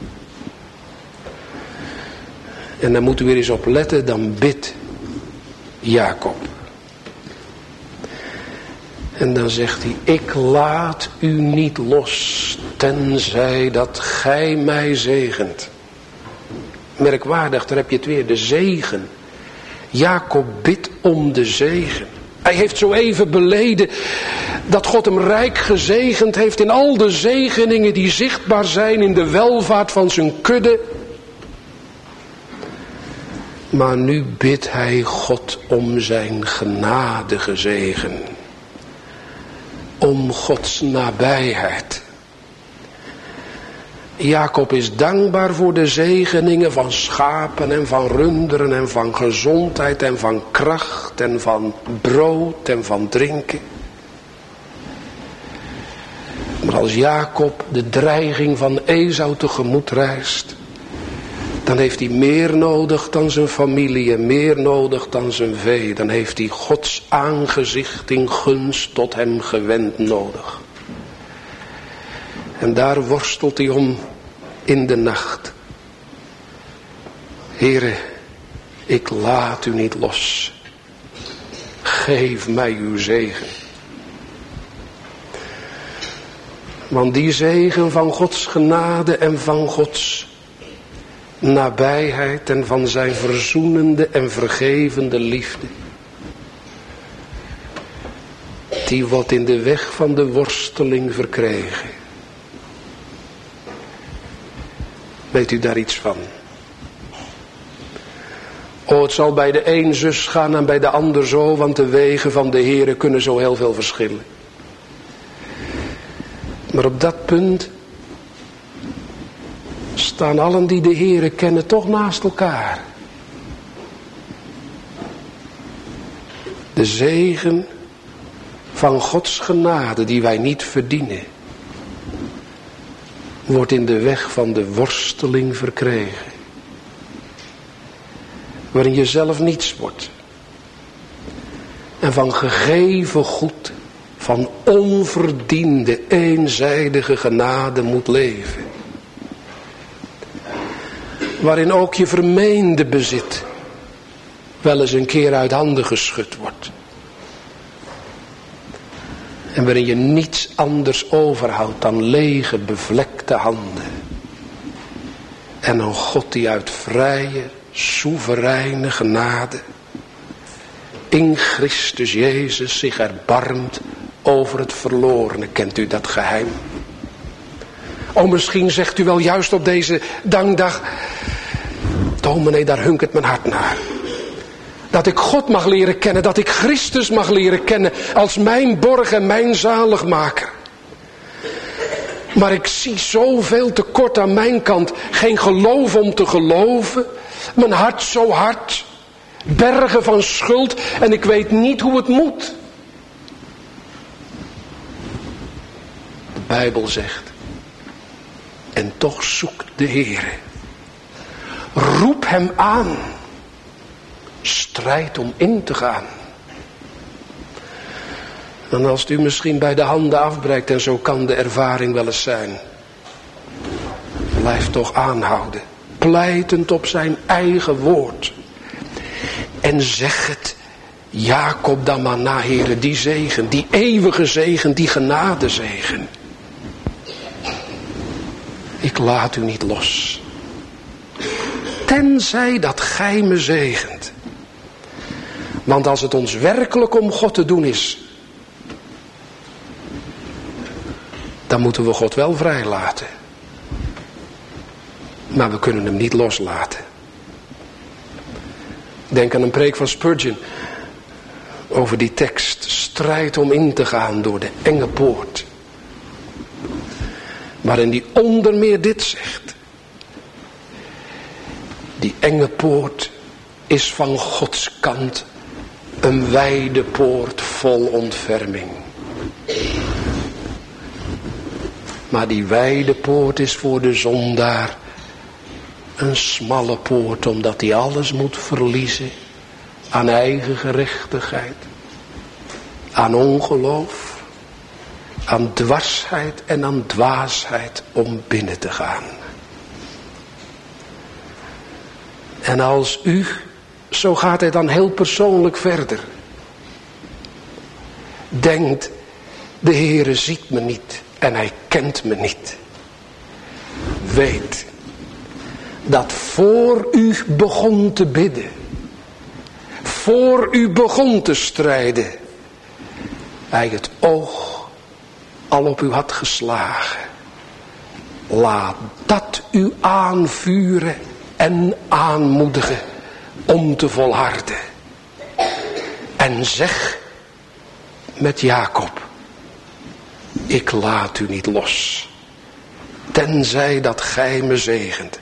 En dan moet u weer eens op letten. Dan bidt Jacob. En dan zegt hij. Ik laat u niet los. Tenzij dat gij mij zegent. Merkwaardig, daar heb je het weer. De zegen. Jacob bidt om de zegen. Hij heeft zo even beleden dat God hem rijk gezegend heeft in al de zegeningen die zichtbaar zijn in de welvaart van zijn kudde. Maar nu bidt hij God om zijn genadige zegen. Om Gods nabijheid. Jacob is dankbaar voor de zegeningen van schapen en van runderen en van gezondheid en van kracht en van brood en van drinken. Maar als Jacob de dreiging van Esau tegemoet reist, dan heeft hij meer nodig dan zijn familie en meer nodig dan zijn vee. Dan heeft hij Gods aangezicht in gunst tot hem gewend nodig. En daar worstelt hij om in de nacht. Heere, ik laat u niet los. Geef mij uw zegen. Want die zegen van Gods genade en van Gods nabijheid en van zijn verzoenende en vergevende liefde, die wordt in de weg van de worsteling verkregen. Weet u daar iets van? Oh, het zal bij de een zus gaan en bij de ander zo, want de wegen van de Heere kunnen zo heel veel verschillen. Maar op dat punt staan allen die de Heere kennen toch naast elkaar. De zegen van Gods genade die wij niet verdienen, wordt in de weg van de worsteling verkregen. Waarin je zelf niets wordt. En van gegeven goed, van onverdiende, eenzijdige genade moet leven. Waarin ook je vermeende bezit wel eens een keer uit handen geschud wordt. En waarin je niets anders overhoudt dan lege, bevlekte handen. En een God die uit vrije, soevereine genade in Christus Jezus zich erbarmt over het verlorene. Kent u dat geheim? Oh, misschien zegt u wel juist op deze dankdag: dominee, daar hunkert mijn hart naar. Dat ik God mag leren kennen, dat ik Christus mag leren kennen als mijn borg en mijn zaligmaker. Maar ik zie zoveel tekort aan mijn kant. Geen geloof om te geloven. Mijn hart zo hard. Bergen van schuld en ik weet niet hoe het moet. De Bijbel zegt: en toch zoekt de Heere. Roep hem aan. Strijd om in te gaan. En als het u misschien bij de handen afbreekt, en zo kan de ervaring wel eens zijn, blijf toch aanhouden. Pleitend op zijn eigen woord. En zeg het Jacob dan maar na, Heere, die zegen, die eeuwige zegen, die genadezegen. Ik laat u niet los. Tenzij dat gij me zegent. Want als het ons werkelijk om God te doen is, dan moeten we God wel vrijlaten. Maar we kunnen hem niet loslaten. Denk aan een preek van Spurgeon over die tekst. Strijd om in te gaan door de enge poort. Waarin die onder meer dit zegt. Die enge poort is van Gods kant een wijde poort vol ontferming. Maar die wijde poort is voor de zondaar een smalle poort, omdat hij alles moet verliezen aan eigen gerechtigheid, aan ongeloof, aan dwarsheid en aan dwaasheid om binnen te gaan. En als u, zo gaat hij dan heel persoonlijk verder, denkt, de Heere ziet me niet en hij kent me niet. Weet dat voor u begon te bidden, voor u begon te strijden, hij het oog al op u had geslagen. Laat dat u aanvuren en aanmoedigen om te volharden. En zeg met Jacob, ik laat u niet los, tenzij dat gij me zegent.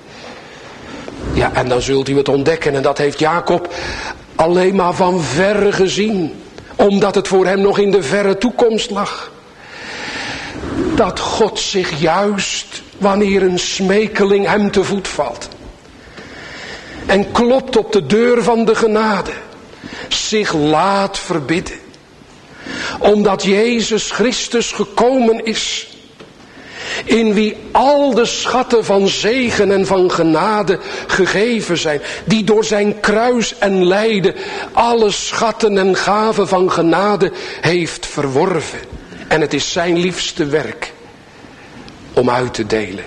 Ja, en dan zult u het ontdekken, en dat heeft Jacob alleen maar van verre gezien, omdat het voor hem nog in de verre toekomst lag. Dat God zich juist, wanneer een smekeling hem te voet valt en klopt op de deur van de genade, zich laat verbidden. Omdat Jezus Christus gekomen is, in wie al de schatten van zegen en van genade gegeven zijn, die door zijn kruis en lijden alle schatten en gaven van genade heeft verworven. En het is zijn liefste werk om uit te delen.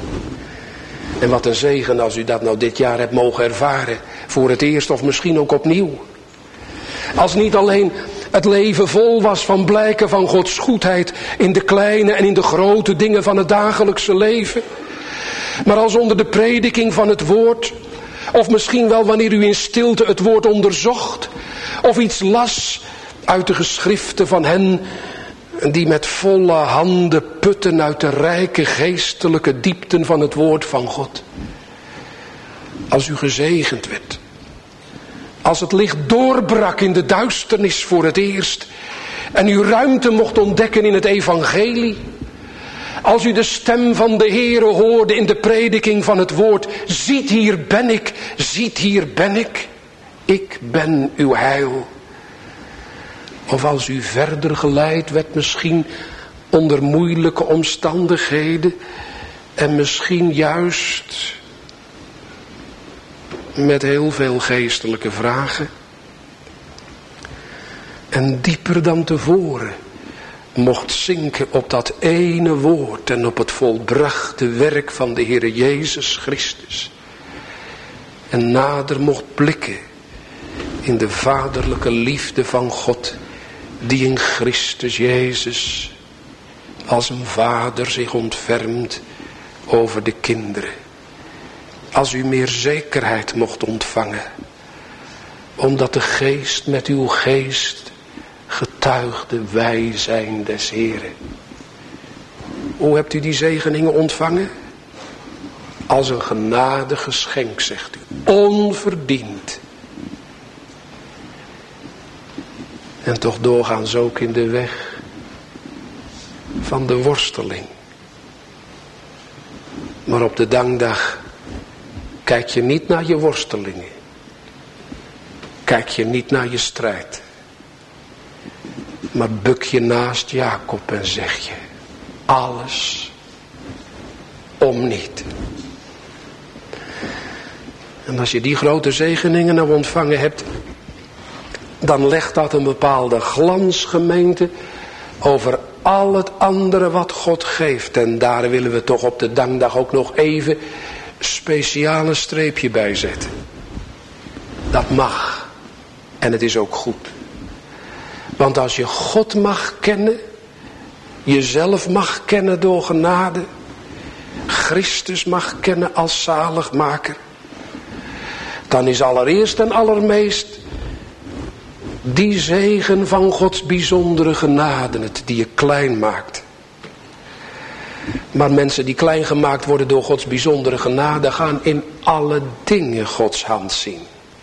En wat een zegen als u dat nou dit jaar hebt mogen ervaren, voor het eerst of misschien ook opnieuw. Als niet alleen het leven vol was van blijken van Gods goedheid in de kleine en in de grote dingen van het dagelijkse leven, maar als onder de prediking van het woord, of misschien wel wanneer u in stilte het woord onderzocht, of iets las uit de geschriften van hen die met volle handen putten uit de rijke geestelijke diepten van het woord van God. Als u gezegend werd, als het licht doorbrak in de duisternis voor het eerst en u ruimte mocht ontdekken in het evangelie, als u de stem van de Heere hoorde in de prediking van het woord, ziet hier ben ik, ziet hier ben ik ben uw heil. Of als u verder geleid werd misschien onder moeilijke omstandigheden en misschien juist met heel veel geestelijke vragen. En dieper dan tevoren mocht zinken op dat ene woord en op het volbrachte werk van de Heere Jezus Christus. En nader mocht blikken in de vaderlijke liefde van God, die in Christus Jezus als een vader zich ontfermt over de kinderen. Als u meer zekerheid mocht ontvangen, omdat de geest met uw geest getuigde, wij zijn des Heren. Hoe hebt u die zegeningen ontvangen? Als een genadegeschenk, zegt u. Onverdiend. En toch doorgaans ook in de weg van de worsteling. Maar op de dankdag kijk je niet naar je worstelingen. Kijk je niet naar je strijd. Maar buk je naast Jacob en zeg je, alles om niet. En als je die grote zegeningen nou ontvangen hebt, dan legt dat een bepaalde glans, gemeente, over al het andere wat God geeft. En daar willen we toch op de dankdag ook nog even speciale streepje bij zetten. Dat mag. En het is ook goed. Want als je God mag kennen, jezelf mag kennen door genade, Christus mag kennen als zaligmaker, dan is allereerst en allermeest die zegen van Gods bijzondere genade het die je klein maakt. Maar mensen die klein gemaakt worden door Gods bijzondere genade gaan in alle dingen Gods hand zien.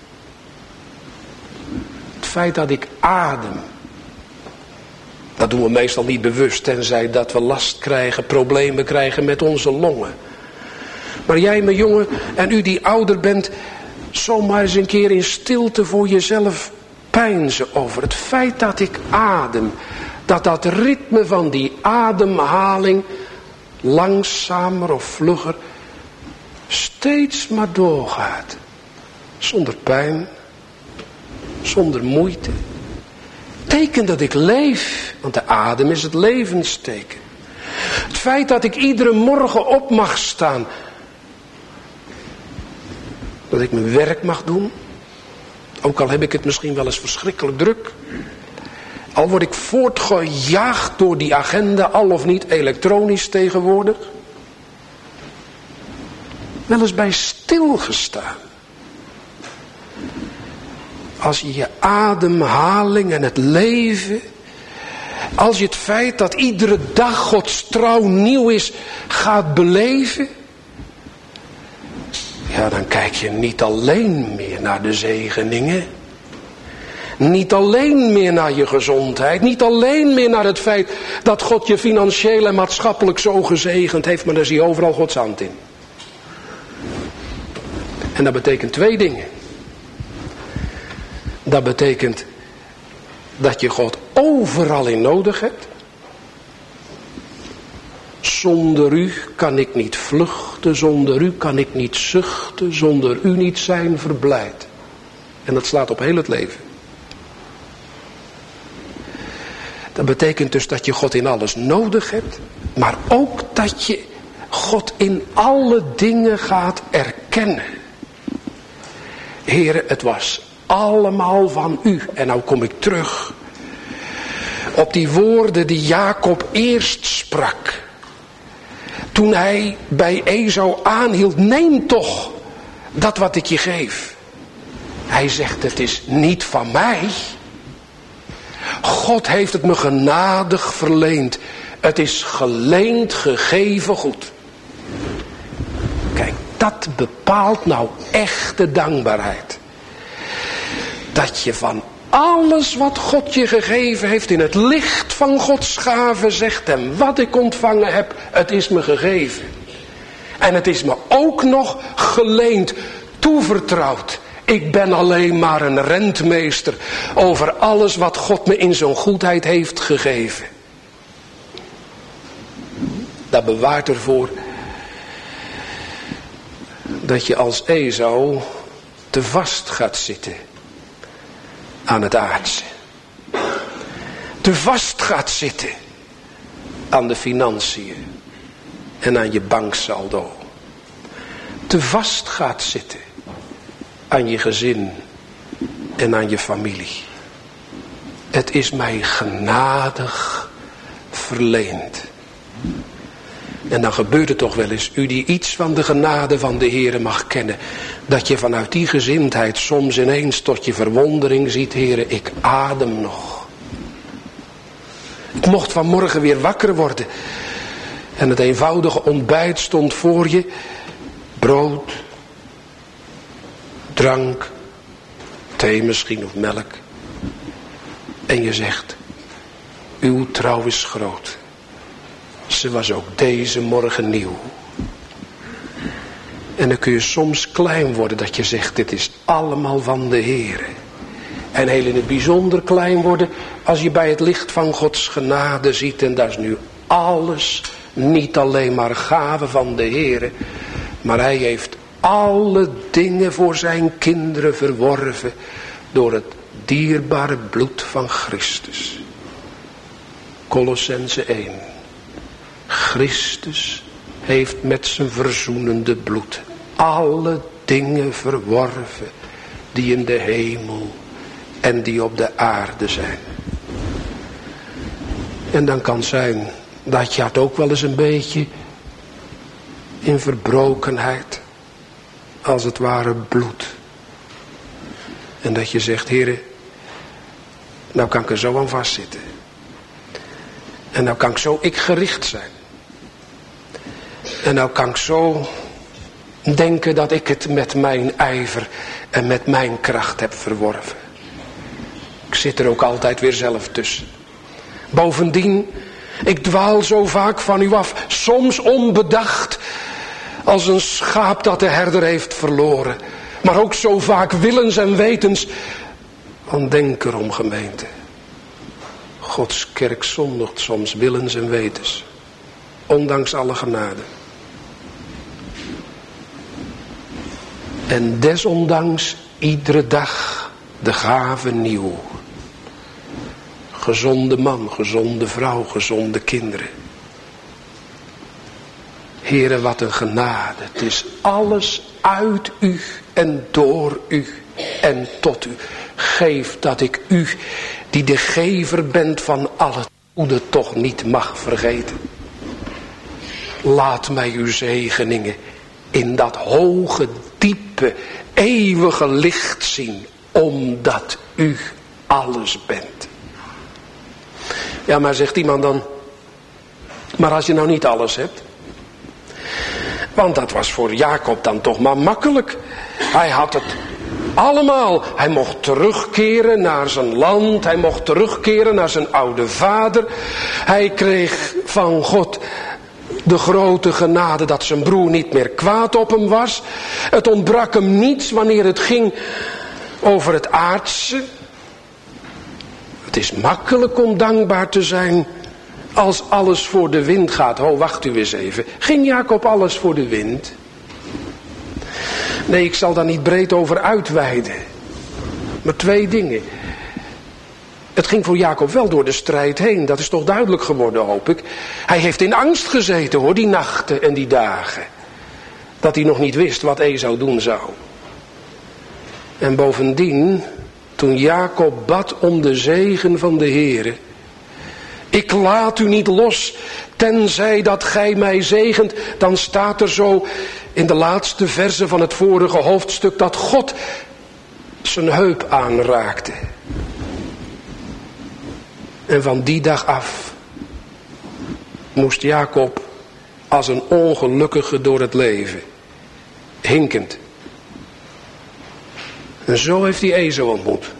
Het feit dat ik adem, dat doen we meestal niet bewust, tenzij dat we last krijgen, problemen krijgen met onze longen. Maar jij, mijn jongen, en u die ouder bent, zomaar eens een keer in stilte voor jezelf peinzen over het feit dat ik adem. Dat ritme van die ademhaling langzamer of vlugger steeds maar doorgaat. Zonder pijn, zonder moeite. Teken dat ik leef, want de adem is het levensteken. Het feit dat ik iedere morgen op mag staan. Dat ik mijn werk mag doen. Ook al heb ik het misschien wel eens verschrikkelijk druk. Al word ik voortgejaagd door die agenda, al of niet elektronisch tegenwoordig. Wel eens bij stilgestaan. Als je je ademhaling en het leven, als je het feit dat iedere dag Gods trouw nieuw is, gaat beleven, ja, dan kijk je niet alleen meer naar de zegeningen. Niet alleen meer naar je gezondheid. Niet alleen meer naar het feit dat God je financieel en maatschappelijk zo gezegend heeft. Maar daar zie je overal Gods hand in. En dat betekent twee dingen. Dat betekent dat je God overal in nodig hebt. Zonder u kan ik niet vluchten, zonder u kan ik niet zuchten, zonder u niet zijn verblijd. En dat slaat op heel het leven. Dat betekent dus dat je God in alles nodig hebt, maar ook dat je God in alle dingen gaat erkennen. Heere, het was allemaal van u. En nou kom ik terug op die woorden die Jacob eerst sprak. Toen hij bij Esau aanhield, neem toch dat wat ik je geef. Hij zegt, het is niet van mij. God heeft het me genadig verleend. Het is geleend, gegeven goed. Kijk, dat bepaalt nou echte dankbaarheid. Dat je van alles wat God je gegeven heeft in het licht van Gods gave zegt, en wat ik ontvangen heb, het is me gegeven. En het is me ook nog geleend, toevertrouwd. Ik ben alleen maar een rentmeester over alles wat God me in zijn goedheid heeft gegeven. Dat bewaart ervoor dat je als Esau te vast gaat zitten aan het aardse. Te vast gaat zitten aan de financiën en aan je banksaldo. Te vast gaat zitten aan je gezin en aan je familie. Het is mij genadig verleend. En dan gebeurt het toch wel eens, u die iets van de genade van de Heere mag kennen, dat je vanuit die gezindheid soms ineens tot je verwondering ziet, Heere, ik adem nog. Ik mocht vanmorgen weer wakker worden. En het eenvoudige ontbijt stond voor je. Brood, drank, thee misschien of melk. En je zegt, uw trouw is groot. Ze was ook deze morgen nieuw. En dan kun je soms klein worden dat je zegt, dit is allemaal van de Heere. En heel in het bijzonder klein worden als je bij het licht van Gods genade ziet. En dat is nu alles, niet alleen maar gave van de Heere. Maar hij heeft alle dingen voor zijn kinderen verworven door het dierbare bloed van Christus. Kolossenzen 1. Christus heeft met zijn verzoenende bloed alle dingen verworven die in de hemel en die op de aarde zijn. En dan kan zijn dat je het ook wel eens een beetje in verbrokenheid, als het ware bloed. En dat je zegt, Heere, nou kan ik er zo aan vastzitten. En nou kan ik zo gericht zijn. En nou kan ik zo denken dat ik het met mijn ijver en met mijn kracht heb verworven. Ik zit er ook altijd weer zelf tussen. Bovendien, ik dwaal zo vaak van u af, soms onbedacht, als een schaap dat de herder heeft verloren. Maar ook zo vaak willens en wetens. Want denk erom, gemeente. Gods kerk zondigt soms willens en wetens. Ondanks alle genade. En desondanks iedere dag de gave nieuw. Gezonde man, gezonde vrouw, gezonde kinderen. Heere, wat een genade. Het is alles uit u en door u en tot u. Geef dat ik u, die de gever bent van al het goede, toch niet mag vergeten. Laat mij uw zegeningen in dat hoge, diepe, eeuwige licht zien. Omdat u alles bent. Ja, maar zegt iemand dan, maar als je nou niet alles hebt. Want dat was voor Jacob dan toch maar makkelijk. Hij had het allemaal. Hij mocht terugkeren naar zijn land. Hij mocht terugkeren naar zijn oude vader. Hij kreeg van God de grote genade dat zijn broer niet meer kwaad op hem was. Het ontbrak hem niets wanneer het ging over het aardse. Het is makkelijk om dankbaar te zijn als alles voor de wind gaat. Oh, wacht u eens even. Ging Jacob alles voor de wind? Nee, ik zal daar niet breed over uitweiden. Maar 2 dingen. Het ging voor Jacob wel door de strijd heen. Dat is toch duidelijk geworden, hoop ik. Hij heeft in angst gezeten, hoor, die nachten en die dagen. Dat hij nog niet wist wat Esau doen zou. En bovendien, toen Jacob bad om de zegen van de Heere. Ik laat u niet los, tenzij dat gij mij zegent. Dan staat er zo in de laatste verse van het vorige hoofdstuk dat God zijn heup aanraakte. En van die dag af moest Jacob als een ongelukkige door het leven. Hinkend. En zo heeft hij Esau ontmoet.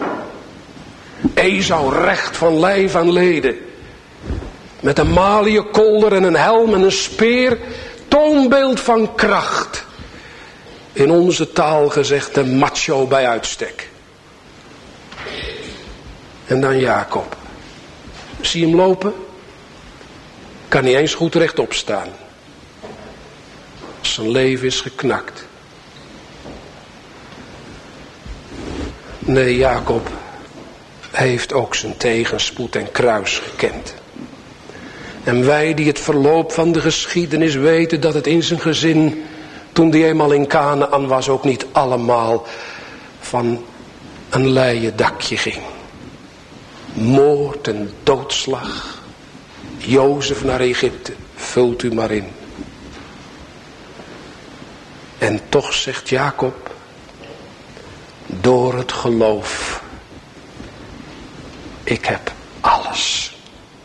Esau recht van lijf aan leden. Met een maliënkolder en een helm en een speer. Toonbeeld van kracht. In onze taal gezegd een macho bij uitstek. En dan Jacob. Zie je hem lopen? Kan niet eens goed rechtop staan. Zijn leven is geknakt. Nee, Jacob heeft ook zijn tegenspoed en kruis gekend. En wij die het verloop van de geschiedenis weten dat het in zijn gezin, toen die eenmaal in Kanaan was, ook niet allemaal van een leien dakje ging. Moord en doodslag. Jozef naar Egypte, vult u maar in. En toch zegt Jacob, door het geloof, ik heb alles.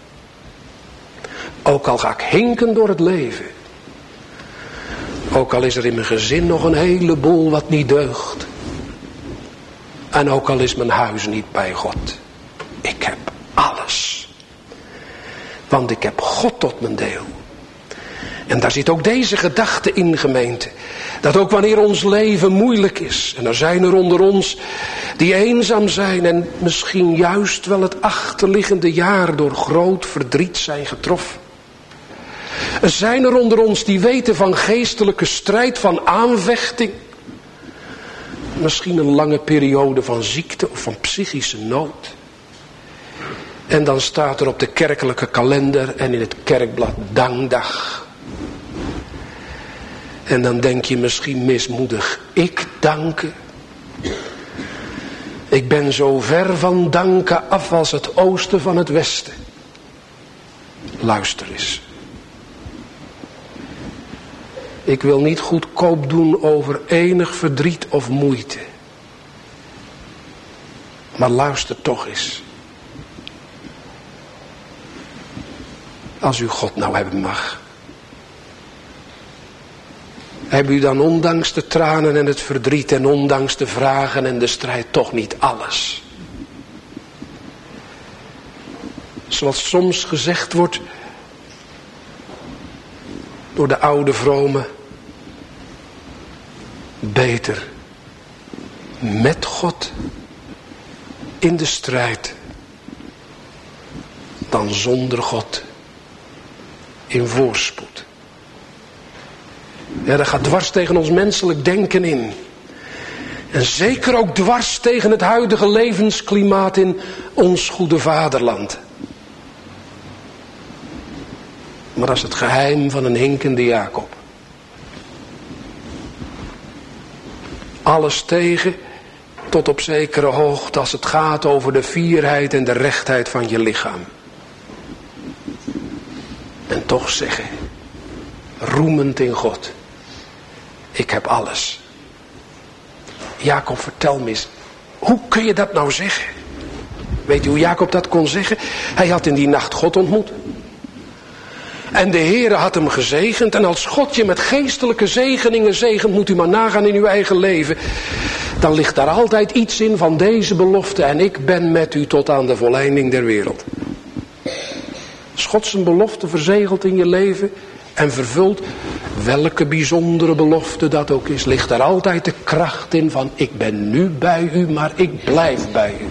Ook al ga ik hinken door het leven. Ook al is er in mijn gezin nog een heleboel wat niet deugt. En ook al is mijn huis niet bij God. Ik heb alles. Want ik heb God tot mijn deel. En daar zit ook deze gedachte in, gemeente. Dat ook wanneer ons leven moeilijk is. En er zijn er onder ons die eenzaam zijn. En misschien juist wel het achterliggende jaar door groot verdriet zijn getroffen. Er zijn er onder ons die weten van geestelijke strijd, van aanvechting. Misschien een lange periode van ziekte of van psychische nood. En dan staat er op de kerkelijke kalender en in het kerkblad dankdag. En dan denk je misschien mismoedig, ik danken. Ik ben zo ver van danken af als het oosten van het westen. Luister eens. Ik wil niet goedkoop doen over enig verdriet of moeite. Maar luister toch eens. Als u God nou hebben mag. Hebben u dan ondanks de tranen en het verdriet en ondanks de vragen en de strijd toch niet alles? Zoals soms gezegd wordt door de oude vromen. Beter met God in de strijd dan zonder God in voorspoed. Ja, dat gaat dwars tegen ons menselijk denken in. En zeker ook dwars tegen het huidige levensklimaat in ons goede vaderland. Maar dat is het geheim van een hinkende Jacob. Alles tegen, tot op zekere hoogte als het gaat over de fierheid en de rechtheid van je lichaam. En toch zeggen, roemend in God, ik heb alles. Jacob, vertel me eens, hoe kun je dat nou zeggen? Weet u hoe Jacob dat kon zeggen? Hij had in die nacht God ontmoet. En de Heere had hem gezegend. En als God je met geestelijke zegeningen zegent, moet u maar nagaan in uw eigen leven. Dan ligt daar altijd iets in van deze belofte. En ik ben met u tot aan de volleinding der wereld. Als God zijn belofte verzegelt in je leven en vervult, welke bijzondere belofte dat ook is, ligt daar altijd de kracht in van ik ben nu bij u, maar ik blijf bij u.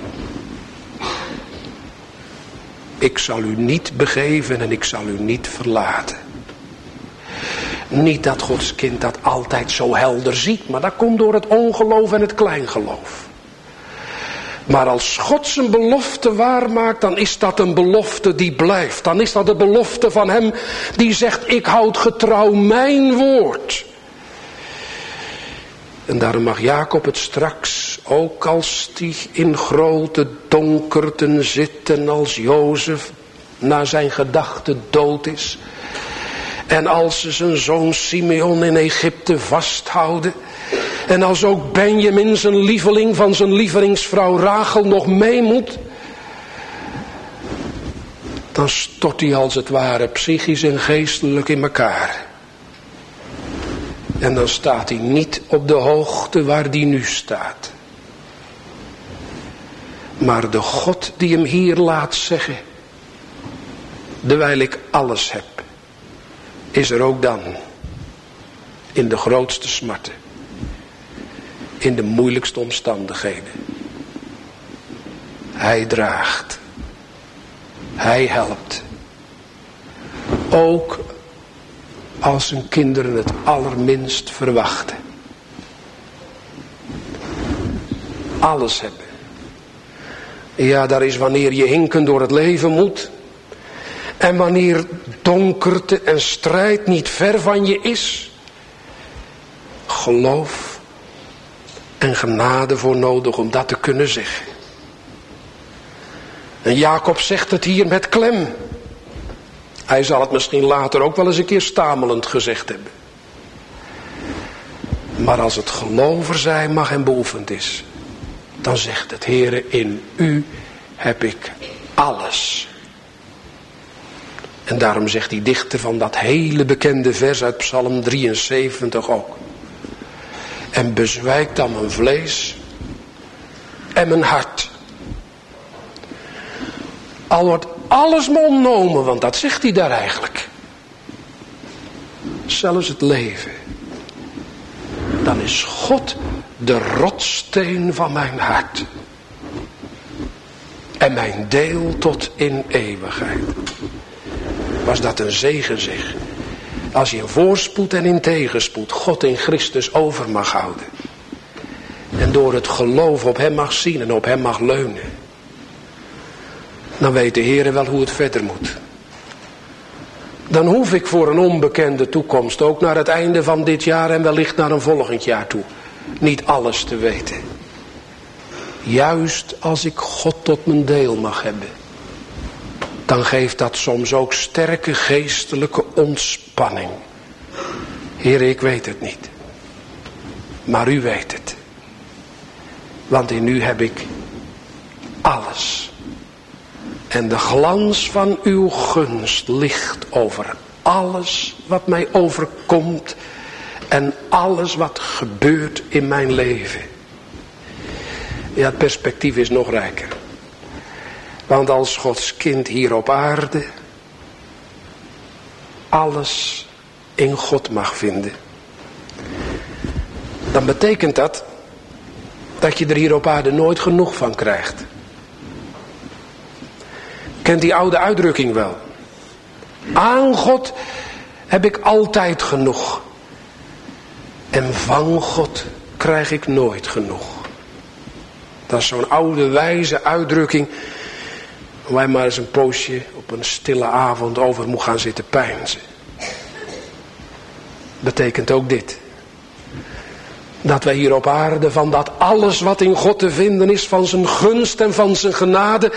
Ik zal u niet begeven en ik zal u niet verlaten. Niet dat Gods kind dat altijd zo helder ziet, maar dat komt door het ongeloof en het kleingeloof. Maar als God zijn belofte waarmaakt, dan is dat een belofte die blijft. Dan is dat de belofte van hem die zegt, ik houd getrouw mijn woord. En daarom mag Jacob het straks, ook als die in grote donkerten zit en als Jozef na zijn gedachte dood is. En als ze zijn zoon Simeon in Egypte vasthouden. En als ook Benjamin, zijn lieveling van zijn lievelingsvrouw Rachel, nog mee moet. Dan stort hij als het ware psychisch en geestelijk in elkaar. En dan staat hij niet op de hoogte waar hij nu staat. Maar de God die hem hier laat zeggen, dewijl ik alles heb, is er ook dan in de grootste smarten, in de moeilijkste omstandigheden. Hij draagt, hij helpt. Ook als zijn kinderen het allerminst verwachten. Alles hebben. Ja, daar is wanneer je hinken door het leven moet. En wanneer donkerte en strijd niet ver van je is. Geloof en genade voor nodig om dat te kunnen zeggen. En Jacob zegt het hier met klem. Hij zal het misschien later ook wel eens een keer stamelend gezegd hebben. Maar als het geloven zijn mag en beoefend is, dan zegt het Heere, in u heb ik alles. En daarom zegt die dichter van dat hele bekende vers uit Psalm 73 ook. En bezwijkt dan mijn vlees en mijn hart. Al wordt alles me ontnomen, want dat zegt hij daar eigenlijk. Zelfs het leven. Dan is God de rotssteen van mijn hart. En mijn deel tot in eeuwigheid. Was dat een zegen zeg. Als je in voorspoed en in tegenspoed God in Christus over mag houden. En door het geloof op hem mag zien en op hem mag leunen, dan weet de Heer wel hoe het verder moet. Dan hoef ik voor een onbekende toekomst, ook naar het einde van dit jaar en wellicht naar een volgend jaar toe, niet alles te weten. Juist als ik God tot mijn deel mag hebben, dan geeft dat soms ook sterke geestelijke ontspanning. Heer, ik weet het niet, maar u weet het. Want in u heb ik alles. En de glans van uw gunst ligt over alles wat mij overkomt en alles wat gebeurt in mijn leven. Ja, het perspectief is nog rijker. Want als Gods kind hier op aarde alles in God mag vinden, dan betekent dat je er hier op aarde nooit genoeg van krijgt. Kent die oude uitdrukking wel? Aan God heb ik altijd genoeg. En van God krijg ik nooit genoeg. Dat is zo'n oude wijze uitdrukking waar je maar eens een poosje op een stille avond over moet gaan zitten peinzen. Betekent ook dit. Dat wij hier op aarde van dat alles wat in God te vinden is, van zijn gunst en van zijn genade,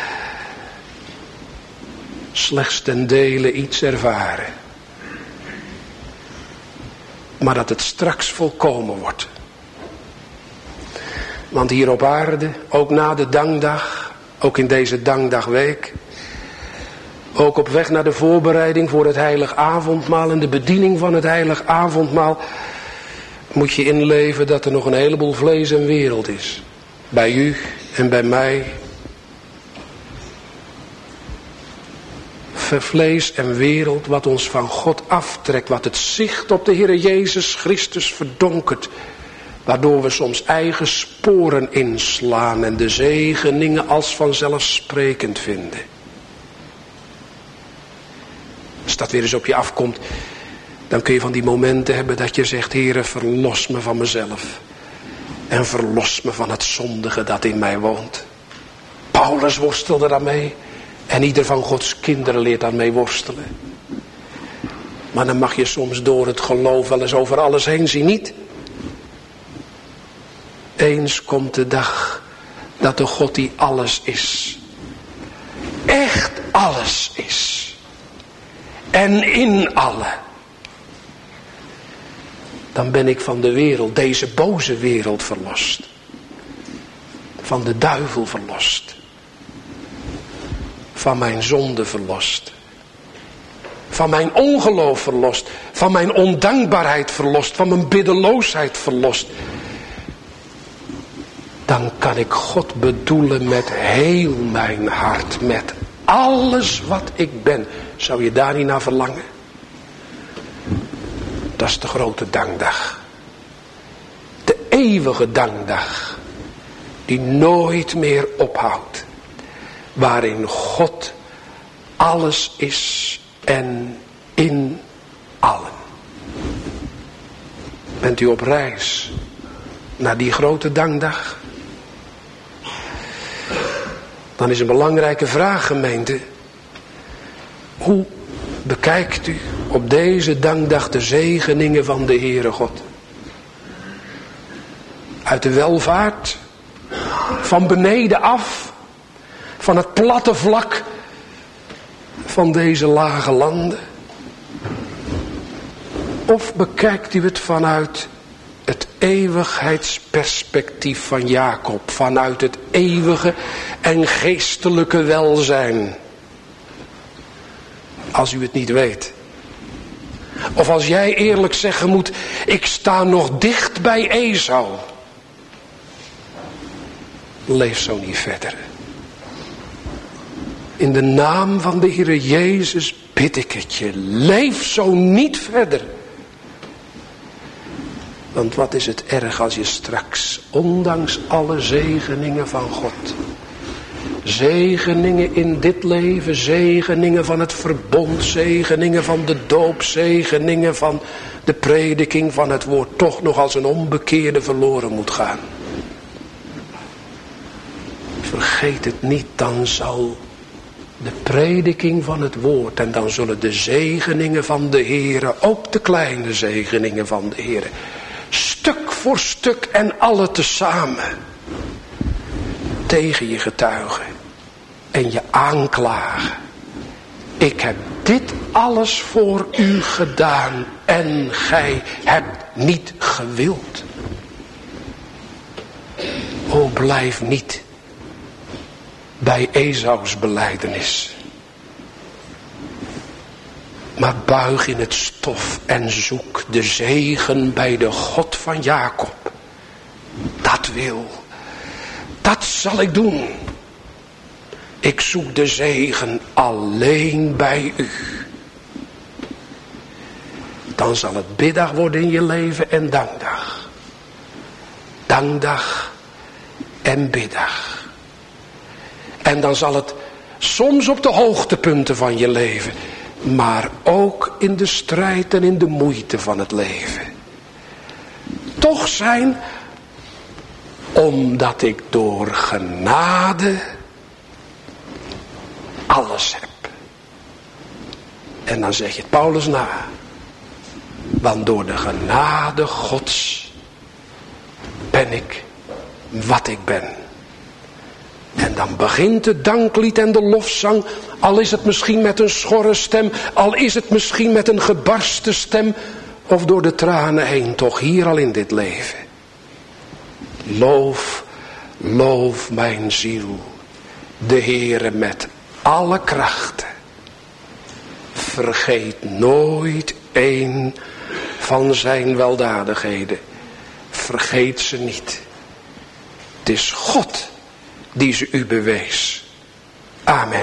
slechts ten dele iets ervaren. Maar dat het straks volkomen wordt. Want hier op aarde, ook na de dankdag, ook in deze dankdagweek, ook op weg naar de voorbereiding voor het heilig avondmaal en de bediening van het heilig avondmaal, moet je inleven dat er nog een heleboel vlees en wereld is. Bij u en bij mij. Vlees en wereld wat ons van God aftrekt, wat het zicht op de Heer Jezus Christus verdonkert, waardoor we soms eigen sporen inslaan en de zegeningen als vanzelfsprekend vinden. Als dat weer eens op je afkomt, dan kun je van die momenten hebben dat je zegt, Heere, verlos me van mezelf. En verlos me van het zondige dat in mij woont. Paulus worstelde daarmee. En ieder van Gods kinderen leert daarmee worstelen. Maar dan mag je soms door het geloof wel eens over alles heen zien, niet? Eens komt de dag dat de God die alles is, echt alles is. En in alle. Dan ben ik van de wereld, deze boze wereld, verlost. Van de duivel verlost. Van mijn zonde verlost. Van mijn ongeloof verlost. Van mijn ondankbaarheid verlost. Van mijn biddeloosheid verlost. Dan kan ik God bedoelen met heel mijn hart. Met alles wat ik ben. Zou je daar niet naar verlangen? Dat is de grote dankdag. De eeuwige dankdag. Die nooit meer ophoudt. Waarin God alles is en in allen. Bent u op reis naar die grote dankdag? Dan is een belangrijke vraag, gemeente. Hoe bekijkt u op deze dankdag de zegeningen van de Heere God? Uit de welvaart? Van beneden af? Van het platte vlak van deze lage landen? Of bekijkt u het vanuit het eeuwigheidsperspectief van Jacob, vanuit het eeuwige en geestelijke welzijn? Als u het niet weet. Of als jij eerlijk zeggen moet, ik sta nog dicht bij Esau. Leef zo niet verder. In de naam van de Heer Jezus bid ik het je. Leef zo niet verder. Want wat is het erg als je straks, ondanks alle zegeningen van God, zegeningen in dit leven, zegeningen van het verbond, zegeningen van de doop, zegeningen van de prediking van het woord, toch nog als een onbekeerde verloren moet gaan. vergeet het niet, dan zal de prediking van het woord en dan zullen de zegeningen van de Heere, ook de kleine zegeningen van de Heere, stuk voor stuk en alle tezamen tegen je getuigen en je aanklagen. Ik heb dit alles voor u gedaan en gij hebt niet gewild. O, blijf niet bij Esaus belijdenis, maar buig in het stof en zoek de zegen bij de God van Jacob. Dat zal ik doen. Ik zoek de zegen alleen bij u. Dan zal het biddag worden in je leven en dankdag. Dankdag en biddag. En dan zal het soms op de hoogtepunten van je leven, maar ook in de strijd en in de moeite van het leven, toch zijn, omdat ik door genade alles heb. En dan zeg je het Paulus na. Want door de genade Gods ben ik wat ik ben. En dan begint het danklied en de lofzang. Al is het misschien met een schorre stem. Al is het misschien met een gebarsten stem. Of door de tranen heen. Toch hier al in dit leven. Loof mijn ziel. De Heere met alle krachten. Vergeet nooit een van zijn weldadigheden. Vergeet ze niet. Het is God die ze u bewees. Amen.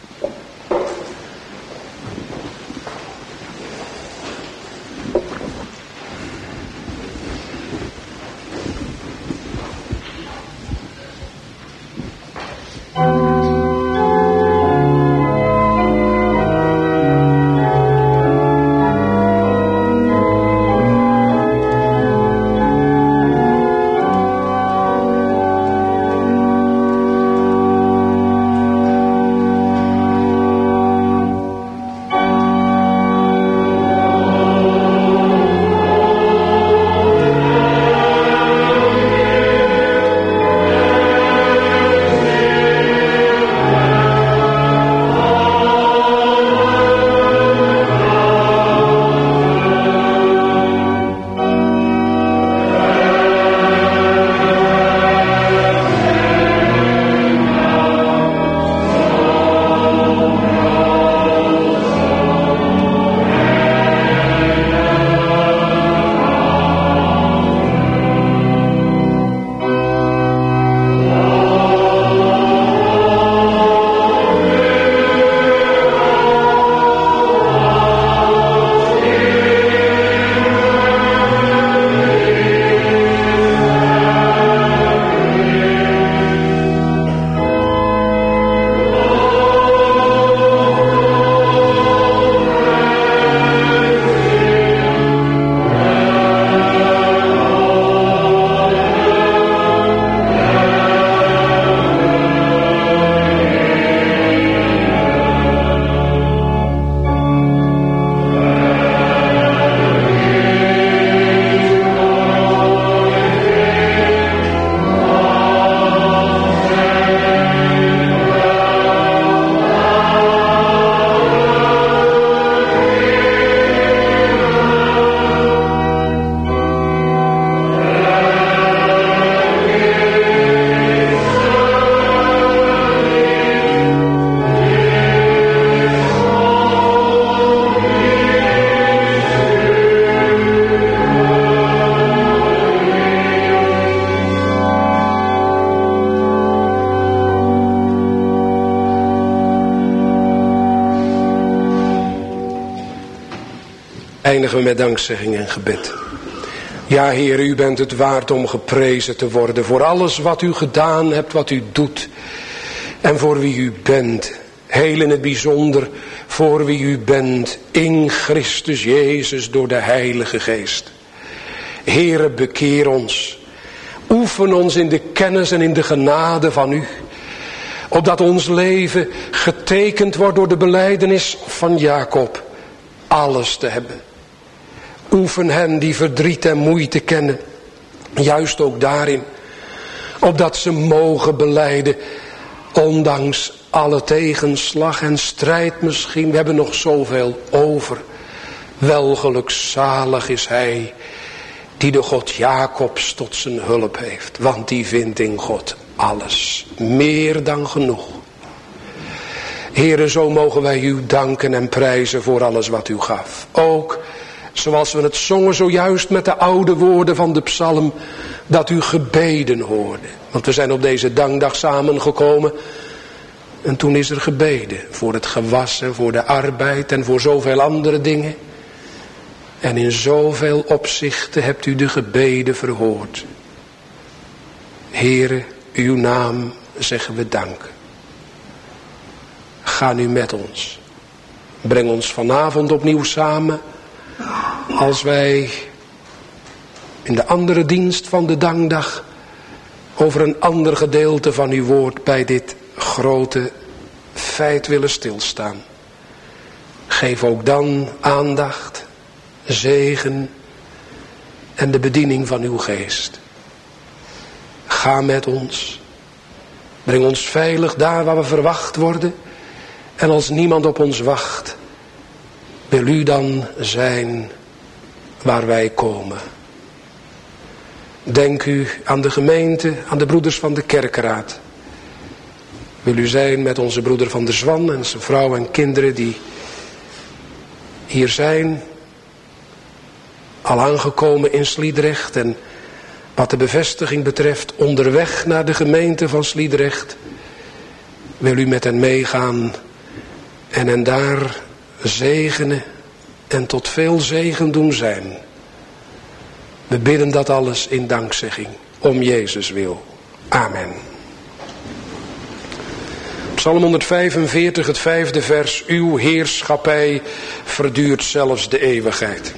Eindigen we met dankzegging en gebed. Ja, Heer, u bent het waard om geprezen te worden voor alles wat u gedaan hebt, wat u doet. En voor wie u bent. Heel in het bijzonder voor wie u bent in Christus Jezus door de Heilige Geest. Heere, bekeer ons. Oefen ons in de kennis en in de genade van u. Opdat ons leven getekend wordt door de belijdenis van Jacob. Alles te hebben. Oefen hen die verdriet en moeite kennen. Juist ook daarin. Opdat ze mogen belijden. Ondanks alle tegenslag en strijd misschien. We hebben nog zoveel over. Wel gelukzalig is hij die de God Jacobs tot zijn hulp heeft. Want die vindt in God alles. Meer dan genoeg. Heere, zo mogen wij u danken en prijzen voor alles wat u gaf. Ook zoals we het zongen zojuist met de oude woorden van de psalm. Dat u gebeden hoorde. Want we zijn op deze dankdag samengekomen. En toen is er gebeden. Voor het gewas en voor de arbeid en voor zoveel andere dingen. En in zoveel opzichten hebt u de gebeden verhoord. Heere, uw naam zeggen we dank. Ga nu met ons. Breng ons vanavond opnieuw samen. Als wij in de andere dienst van de dankdag over een ander gedeelte van uw woord bij dit grote feit willen stilstaan. Geef ook dan aandacht, zegen en de bediening van uw geest. Ga met ons. Breng ons veilig daar waar we verwacht worden. En als niemand op ons wacht, wil u dan zijn waar wij komen. Denk u aan de gemeente, aan de broeders van de kerkraad. Wil u zijn met onze broeder Van der Zwan en zijn vrouw en kinderen die hier zijn. Al aangekomen in Sliedrecht en wat de bevestiging betreft onderweg naar de gemeente van Sliedrecht. Wil u met hen meegaan en hen daar zegenen en tot veel zegen doen zijn. We bidden dat alles in dankzegging om Jezus wil. Amen. Psalm 145, het 5e vers. Uw heerschappij verduurt zelfs de eeuwigheid.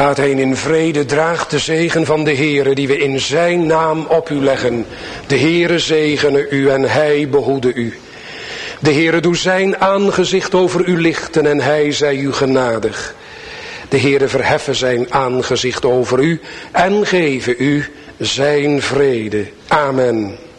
Gaat heen in vrede, draagt de zegen van de Heere die we in zijn naam op u leggen. De Heere zegene u en hij behoede u. De Heere doe zijn aangezicht over u lichten en hij zij u genadig. De Heere verheffe zijn aangezicht over u en geven u zijn vrede. Amen.